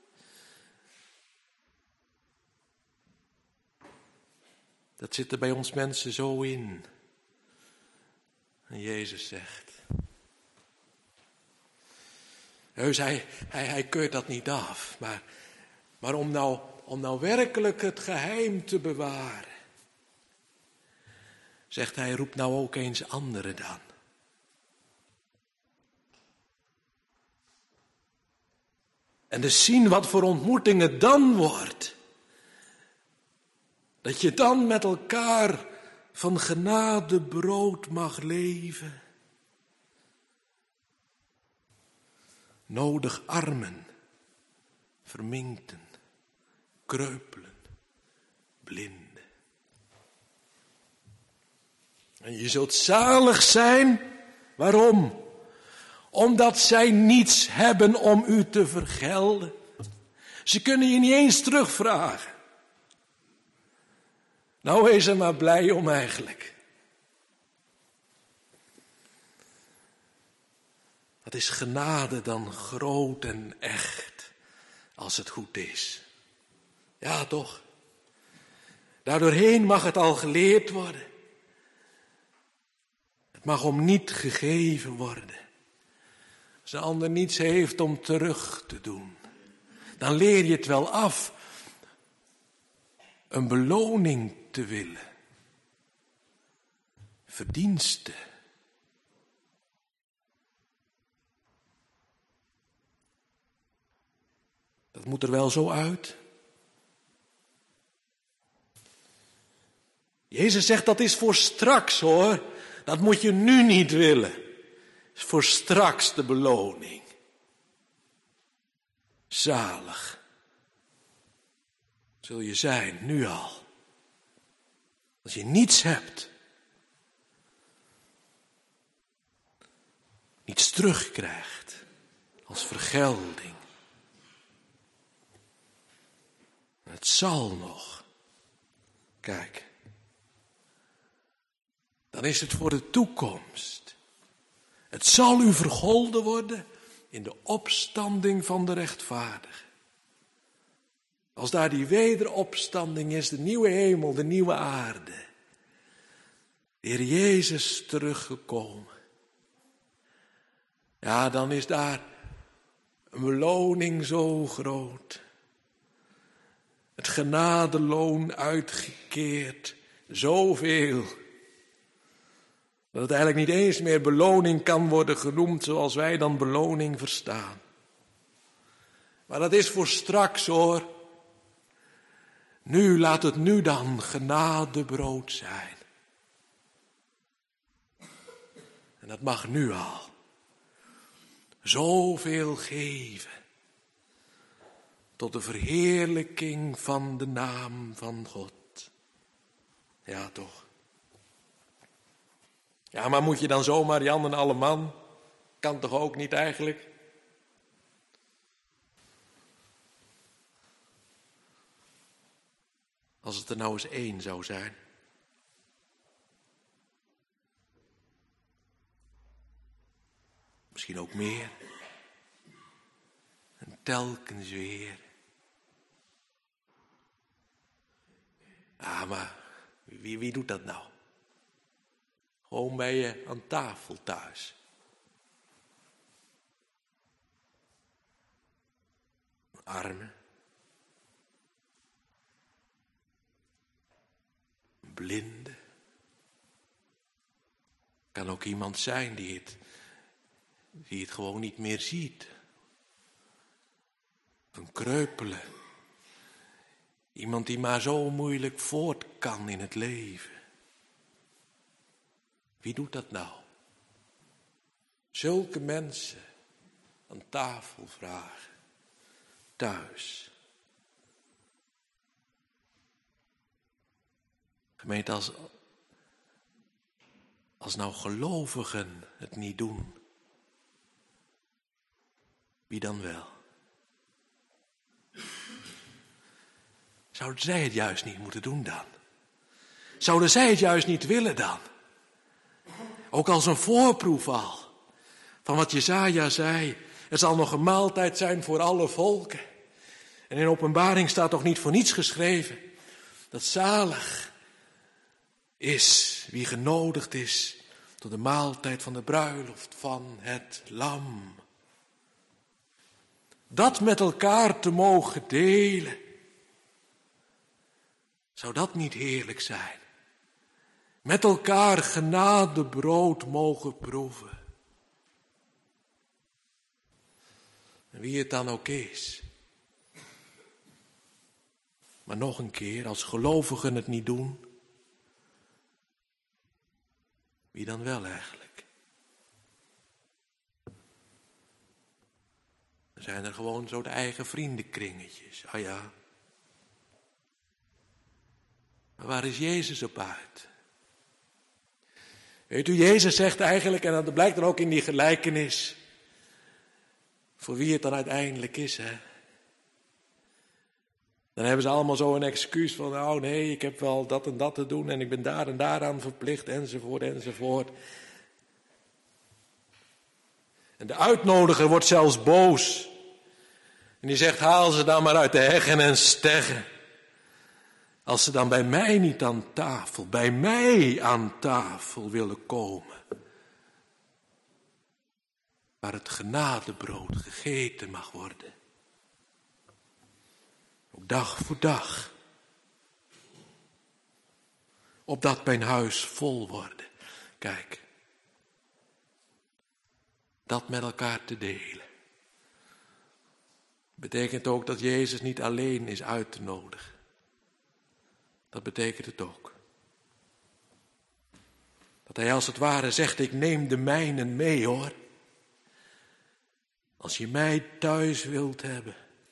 Dat zit er bij ons mensen zo in. En Jezus zegt. Heus, hij keurt dat niet af. Maar om nou werkelijk het geheim te bewaren. Zegt hij, roep nou ook eens anderen dan. En dus zien wat voor ontmoeting het dan wordt. Dat je dan met elkaar van genade brood mag leven. Nodig armen, verminkten, kreupelen, blinden. En je zult zalig zijn. Waarom? Omdat zij niets hebben om u te vergelden. Ze kunnen je niet eens terugvragen. Nou, wees er maar blij om eigenlijk. Dat is genade dan groot en echt, als het goed is. Ja, toch? Daardoorheen mag het al geleerd worden. Het mag om niet gegeven worden. Als een ander niets heeft om terug te doen, dan leer je het wel af. Een beloning te willen. Verdienste. Dat moet er wel zo uit. Jezus zegt dat is voor straks hoor. Dat moet je nu niet willen. Is voor straks de beloning. Zalig. Zul je zijn, nu al. Als je niets hebt. Niets terugkrijgt. Als vergelding. Het zal nog. Kijk. dan is het voor de toekomst. Het zal u vergolden worden in de opstanding van de rechtvaardigen. Als daar die wederopstanding is, de nieuwe hemel, de nieuwe aarde. De Heer Jezus teruggekomen. Ja, dan is daar een beloning zo groot. Het genadeloon uitgekeerd, zoveel. Dat het eigenlijk niet eens meer beloning kan worden genoemd zoals wij dan beloning verstaan. Maar dat is voor straks hoor. Nu, laat het nu dan genadebrood zijn. En dat mag nu al. Zoveel geven. Tot de verheerlijking van de naam van God. Ja, toch. Ja, maar moet je dan zomaar Jan en Alleman? Kan toch ook niet eigenlijk? Als het er nou eens één zou zijn. Misschien ook meer. En telkens weer. Ah, maar wie doet dat nou? Gewoon bij je aan tafel thuis. Arme. Blinde. Kan ook iemand zijn die het gewoon niet meer ziet. Een kreupele. Iemand die maar zo moeilijk voort kan in het leven. Wie doet dat nou? Zulke mensen aan tafel vragen. Thuis. Gemeente, als nou gelovigen het niet doen, wie dan wel? Zouden zij het juist niet moeten doen dan? Zouden zij het juist niet willen dan? Ook als een voorproef al. Van wat Jesaja zei. Er zal nog een maaltijd zijn voor alle volken. En in Openbaring staat toch niet voor niets geschreven. Dat zalig is wie genodigd is tot de maaltijd van de bruiloft van het lam. Dat met elkaar te mogen delen. Zou dat niet heerlijk zijn? Met elkaar genadebrood mogen proeven. En wie het dan ook is. Maar nog een keer, als gelovigen het niet doen, wie dan wel eigenlijk? Dan zijn er gewoon zo de eigen vriendenkringetjes. Ah ja. Maar waar is Jezus op uit? Weet u, Jezus zegt eigenlijk, en dat blijkt dan ook in die gelijkenis, voor wie het dan uiteindelijk is, hè. Dan hebben ze allemaal zo een excuus van, oh nee, ik heb wel dat en dat te doen en ik ben daar en daaraan verplicht, enzovoort, enzovoort. En de uitnodiger wordt zelfs boos. En die zegt, haal ze dan maar uit de heggen en steggen. Als ze dan bij mij niet aan tafel, bij mij aan tafel willen komen. Waar het genadebrood gegeten mag worden. Ook dag voor dag. Opdat mijn huis vol worden. Kijk. Dat met elkaar te delen. Betekent ook dat Jezus niet alleen is uit te nodigen. Dat betekent het ook. Dat hij als het ware zegt, ik neem de mijnen mee hoor. Als je mij thuis wilt hebben.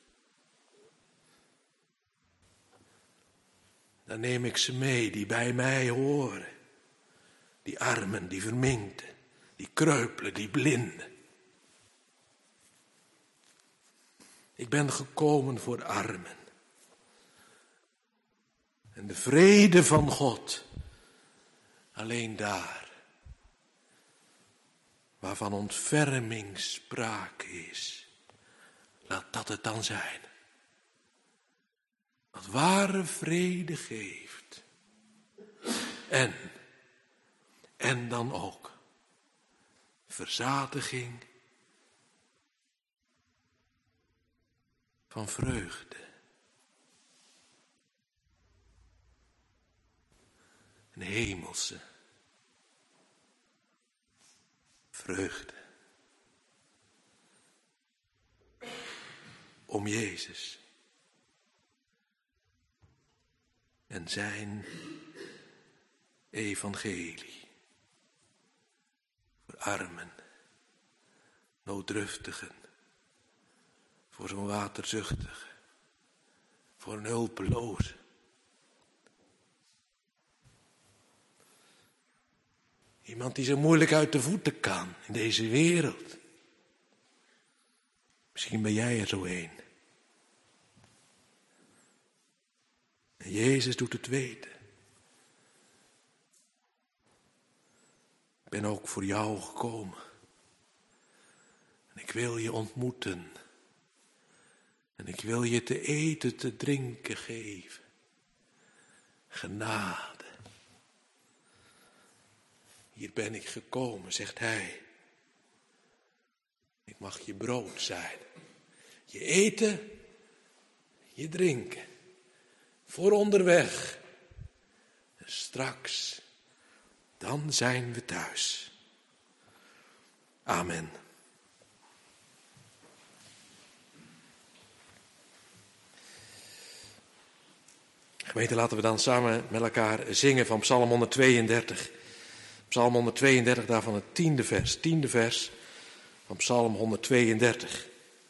Dan neem ik ze mee die bij mij horen. Die armen, die verminkten, die kreupelen, die blinden. Ik ben gekomen voor armen. En de vrede van God Alleen daar, waarvan ontferming sprake is, laat dat het dan zijn. Wat ware vrede geeft. En dan ook verzadiging van vreugde. Een hemelse vreugde. Om Jezus en zijn evangelie. Voor armen, nooddruftigen, voor zo'n waterzuchtige, voor een hulpeloze. Iemand die zo moeilijk uit de voeten kan in deze wereld. Misschien ben jij er zo een. En Jezus doet het weten. Ik ben ook voor jou gekomen. En ik wil je ontmoeten. En ik wil je te eten, te drinken geven. Genade. Hier ben ik gekomen, zegt hij. Ik mag je brood zijn. Je eten, je drinken. Voor onderweg. En straks, dan zijn we thuis. Amen. Gemeente, laten we dan samen met elkaar zingen van Psalm 132. Psalm 132, daarvan het 10e vers. 10e vers van Psalm 132.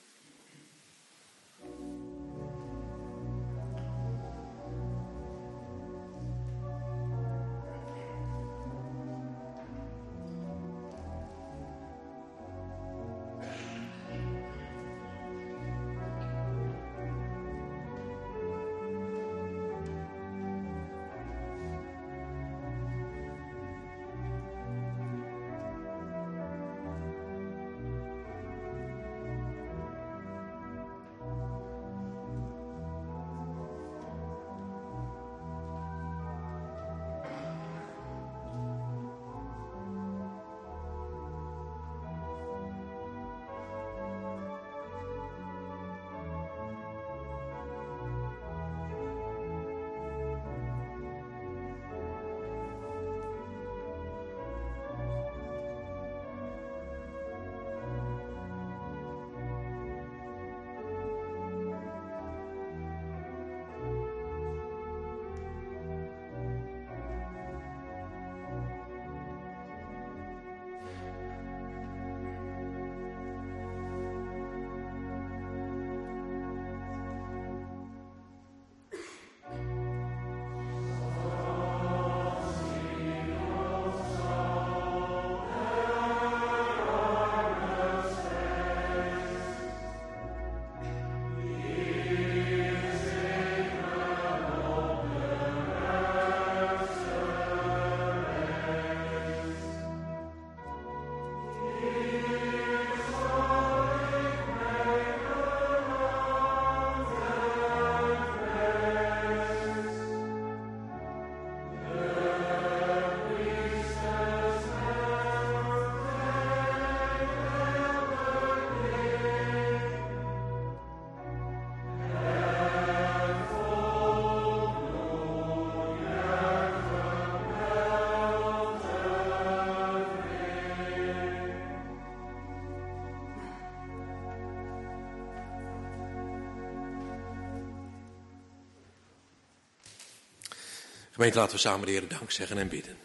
Gemeente, laten we samen de Heer dank zeggen en bidden.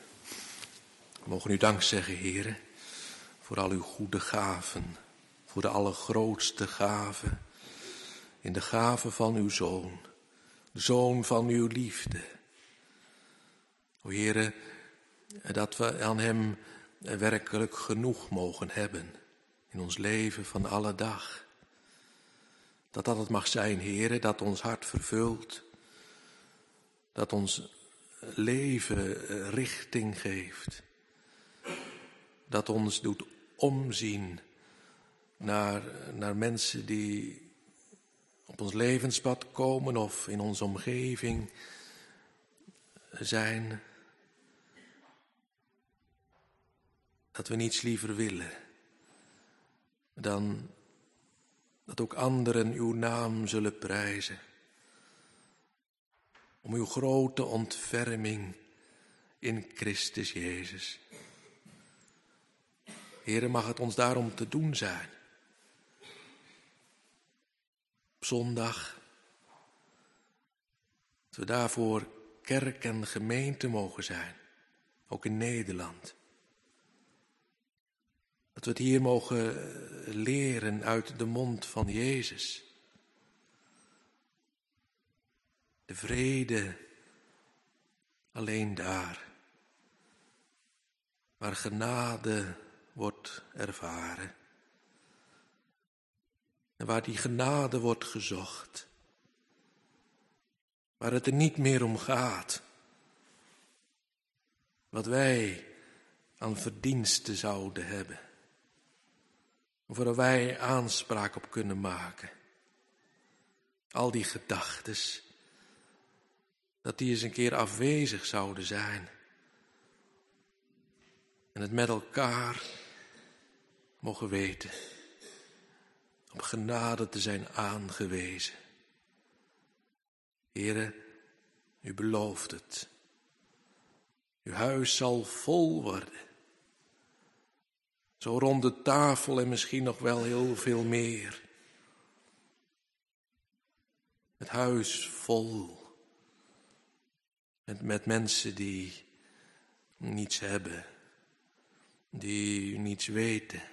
We mogen u dank zeggen, Heer, voor al uw goede gaven, voor de allergrootste gave, in de gave van uw Zoon, de Zoon van uw liefde. O Heer, dat we aan hem werkelijk genoeg mogen hebben in ons leven van alle dag. Dat het mag zijn, Heer, dat ons hart vervult, dat ons leven richting geeft. Dat ons doet omzien naar mensen die op ons levenspad komen of in onze omgeving zijn. Dat we niets liever willen dan dat ook anderen uw naam zullen prijzen. Om uw grote ontferming in Christus Jezus. Heere, mag het ons daarom te doen zijn. Op zondag, dat we daarvoor kerk en gemeente mogen zijn, ook in Nederland. Dat we het hier mogen leren uit de mond van Jezus. De vrede alleen daar, waar genade wordt ervaren. En waar die genade wordt gezocht. Waar het er niet meer om gaat. Wat wij aan verdiensten zouden hebben. Of waar wij aanspraak op kunnen maken. Al die gedachtes. Dat die eens een keer afwezig zouden zijn. En het met elkaar mogen weten. Op genade te zijn aangewezen. Heere, u belooft het. Uw huis zal vol worden. Zo rond de tafel en misschien nog wel heel veel meer. Het huis vol. Met mensen die niets hebben. Die niets weten.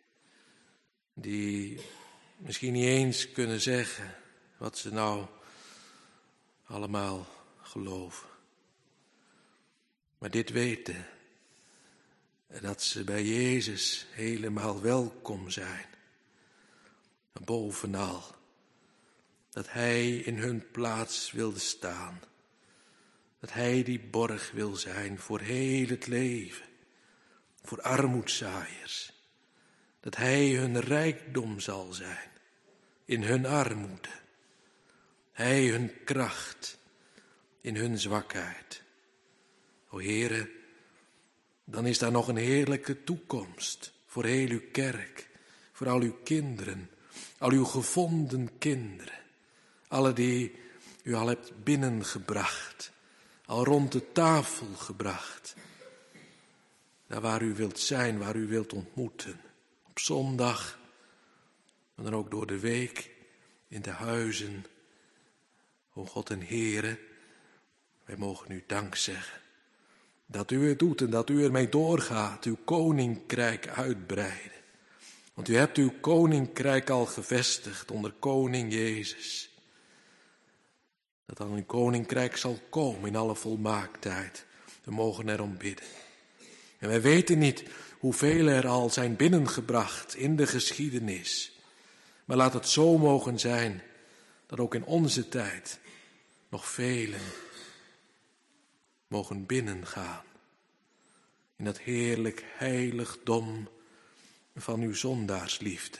Die misschien niet eens kunnen zeggen wat ze nou allemaal geloven. Maar dit weten, dat ze bij Jezus helemaal welkom zijn. Maar bovenal, dat Hij in hun plaats wilde staan. Dat Hij die borg wil zijn voor heel het leven. Voor armoedzaaiers. Dat Hij hun rijkdom zal zijn. In hun armoede. Hij hun kracht. In hun zwakheid. O Heere, dan is daar nog een heerlijke toekomst. Voor heel uw kerk. Voor al uw kinderen. Al uw gevonden kinderen. Alle die u al hebt binnengebracht. Al rond de tafel gebracht. Daar waar u wilt zijn, waar u wilt ontmoeten. Op zondag, maar dan ook door de week, in de huizen. O God en Heere, wij mogen u dank zeggen. Dat u het doet en dat u ermee doorgaat, uw koninkrijk uitbreiden. Want u hebt uw koninkrijk al gevestigd onder koning Jezus. Dat dan uw koninkrijk zal komen in alle volmaaktheid. We mogen erom bidden. En wij weten niet hoeveel er al zijn binnengebracht in de geschiedenis. Maar laat het zo mogen zijn dat ook in onze tijd nog velen mogen binnengaan. In dat heerlijk heiligdom van uw zondaarsliefde.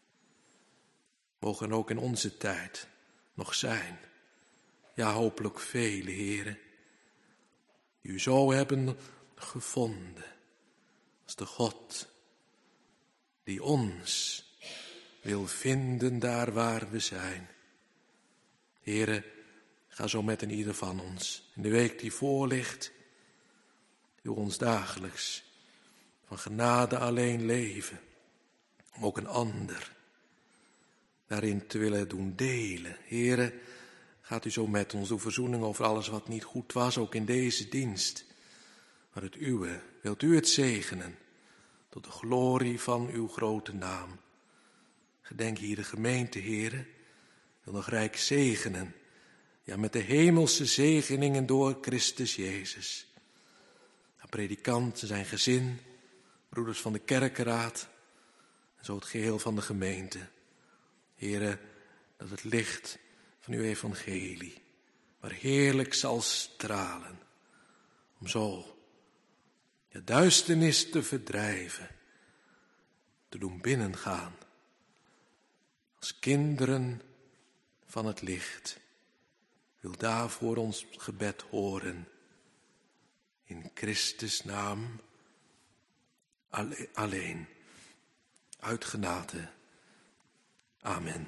Mogen ook in onze tijd nog zijn. Ja, hopelijk vele, Heere, die u zo hebben gevonden. Als de God die ons wil vinden daar waar we zijn. Heere, ga zo met in ieder van ons. In de week die voor ligt, doe ons dagelijks van genade alleen leven. Om ook een ander daarin te willen doen delen. Heere, gaat u zo met ons, doe verzoening over alles wat niet goed was, ook in deze dienst. Maar het uwe, wilt u het zegenen, tot de glorie van uw grote naam. Gedenk hier de gemeente, Heere, wil nog rijk zegenen, ja, met de hemelse zegeningen door Christus Jezus. De predikant, zijn gezin, broeders van de kerkenraad, en zo het geheel van de gemeente. Heere, dat het licht van uw evangelie, maar heerlijk zal stralen, Om zo de duisternis te verdrijven, te doen binnengaan. Als kinderen van het licht. Wil daarvoor ons gebed horen. In Christus naam alleen. Uit genade. Amen.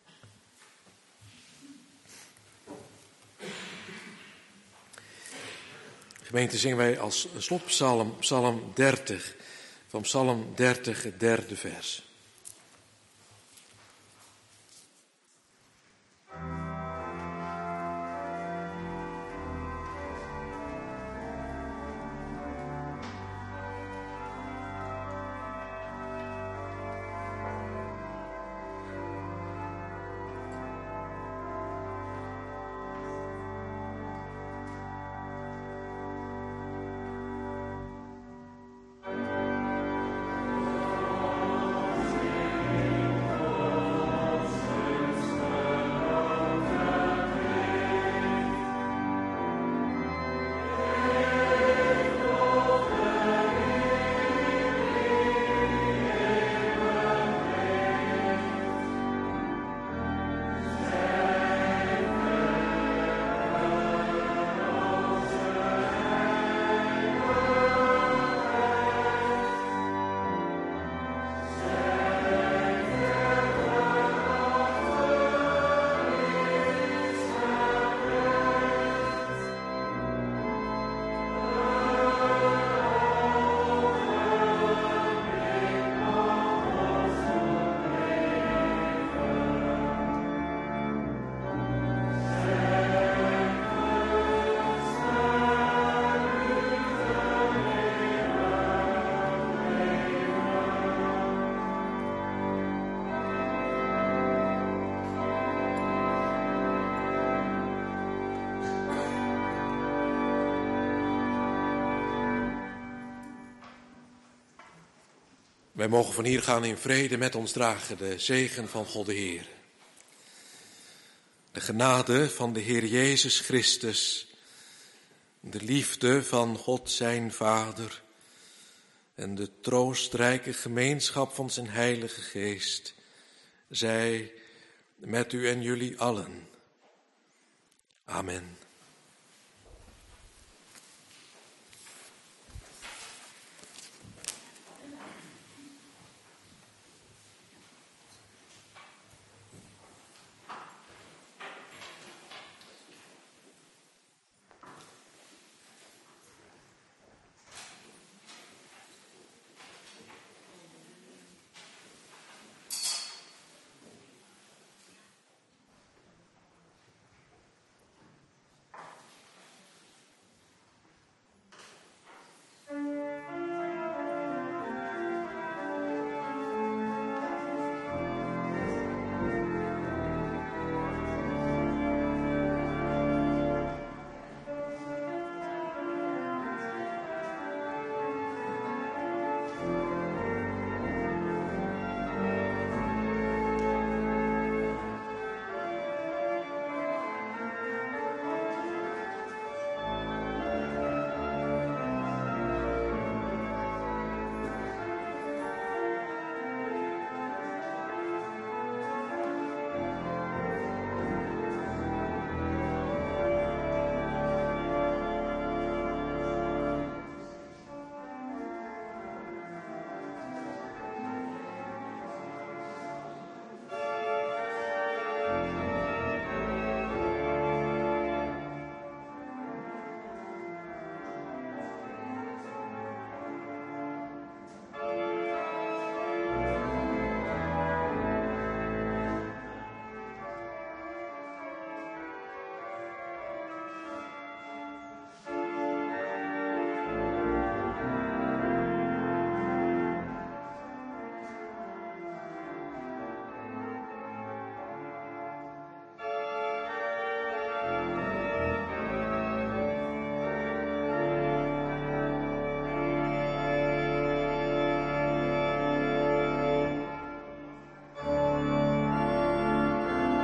Gemeente, zingen wij als slotpsalm, psalm 30. Van psalm 30, het 3e vers. Wij mogen van hier gaan in vrede met ons dragen de zegen van God de Heer. De genade van de Heer Jezus Christus, de liefde van God zijn Vader en de troostrijke gemeenschap van zijn Heilige Geest, zij met u en jullie allen. Amen.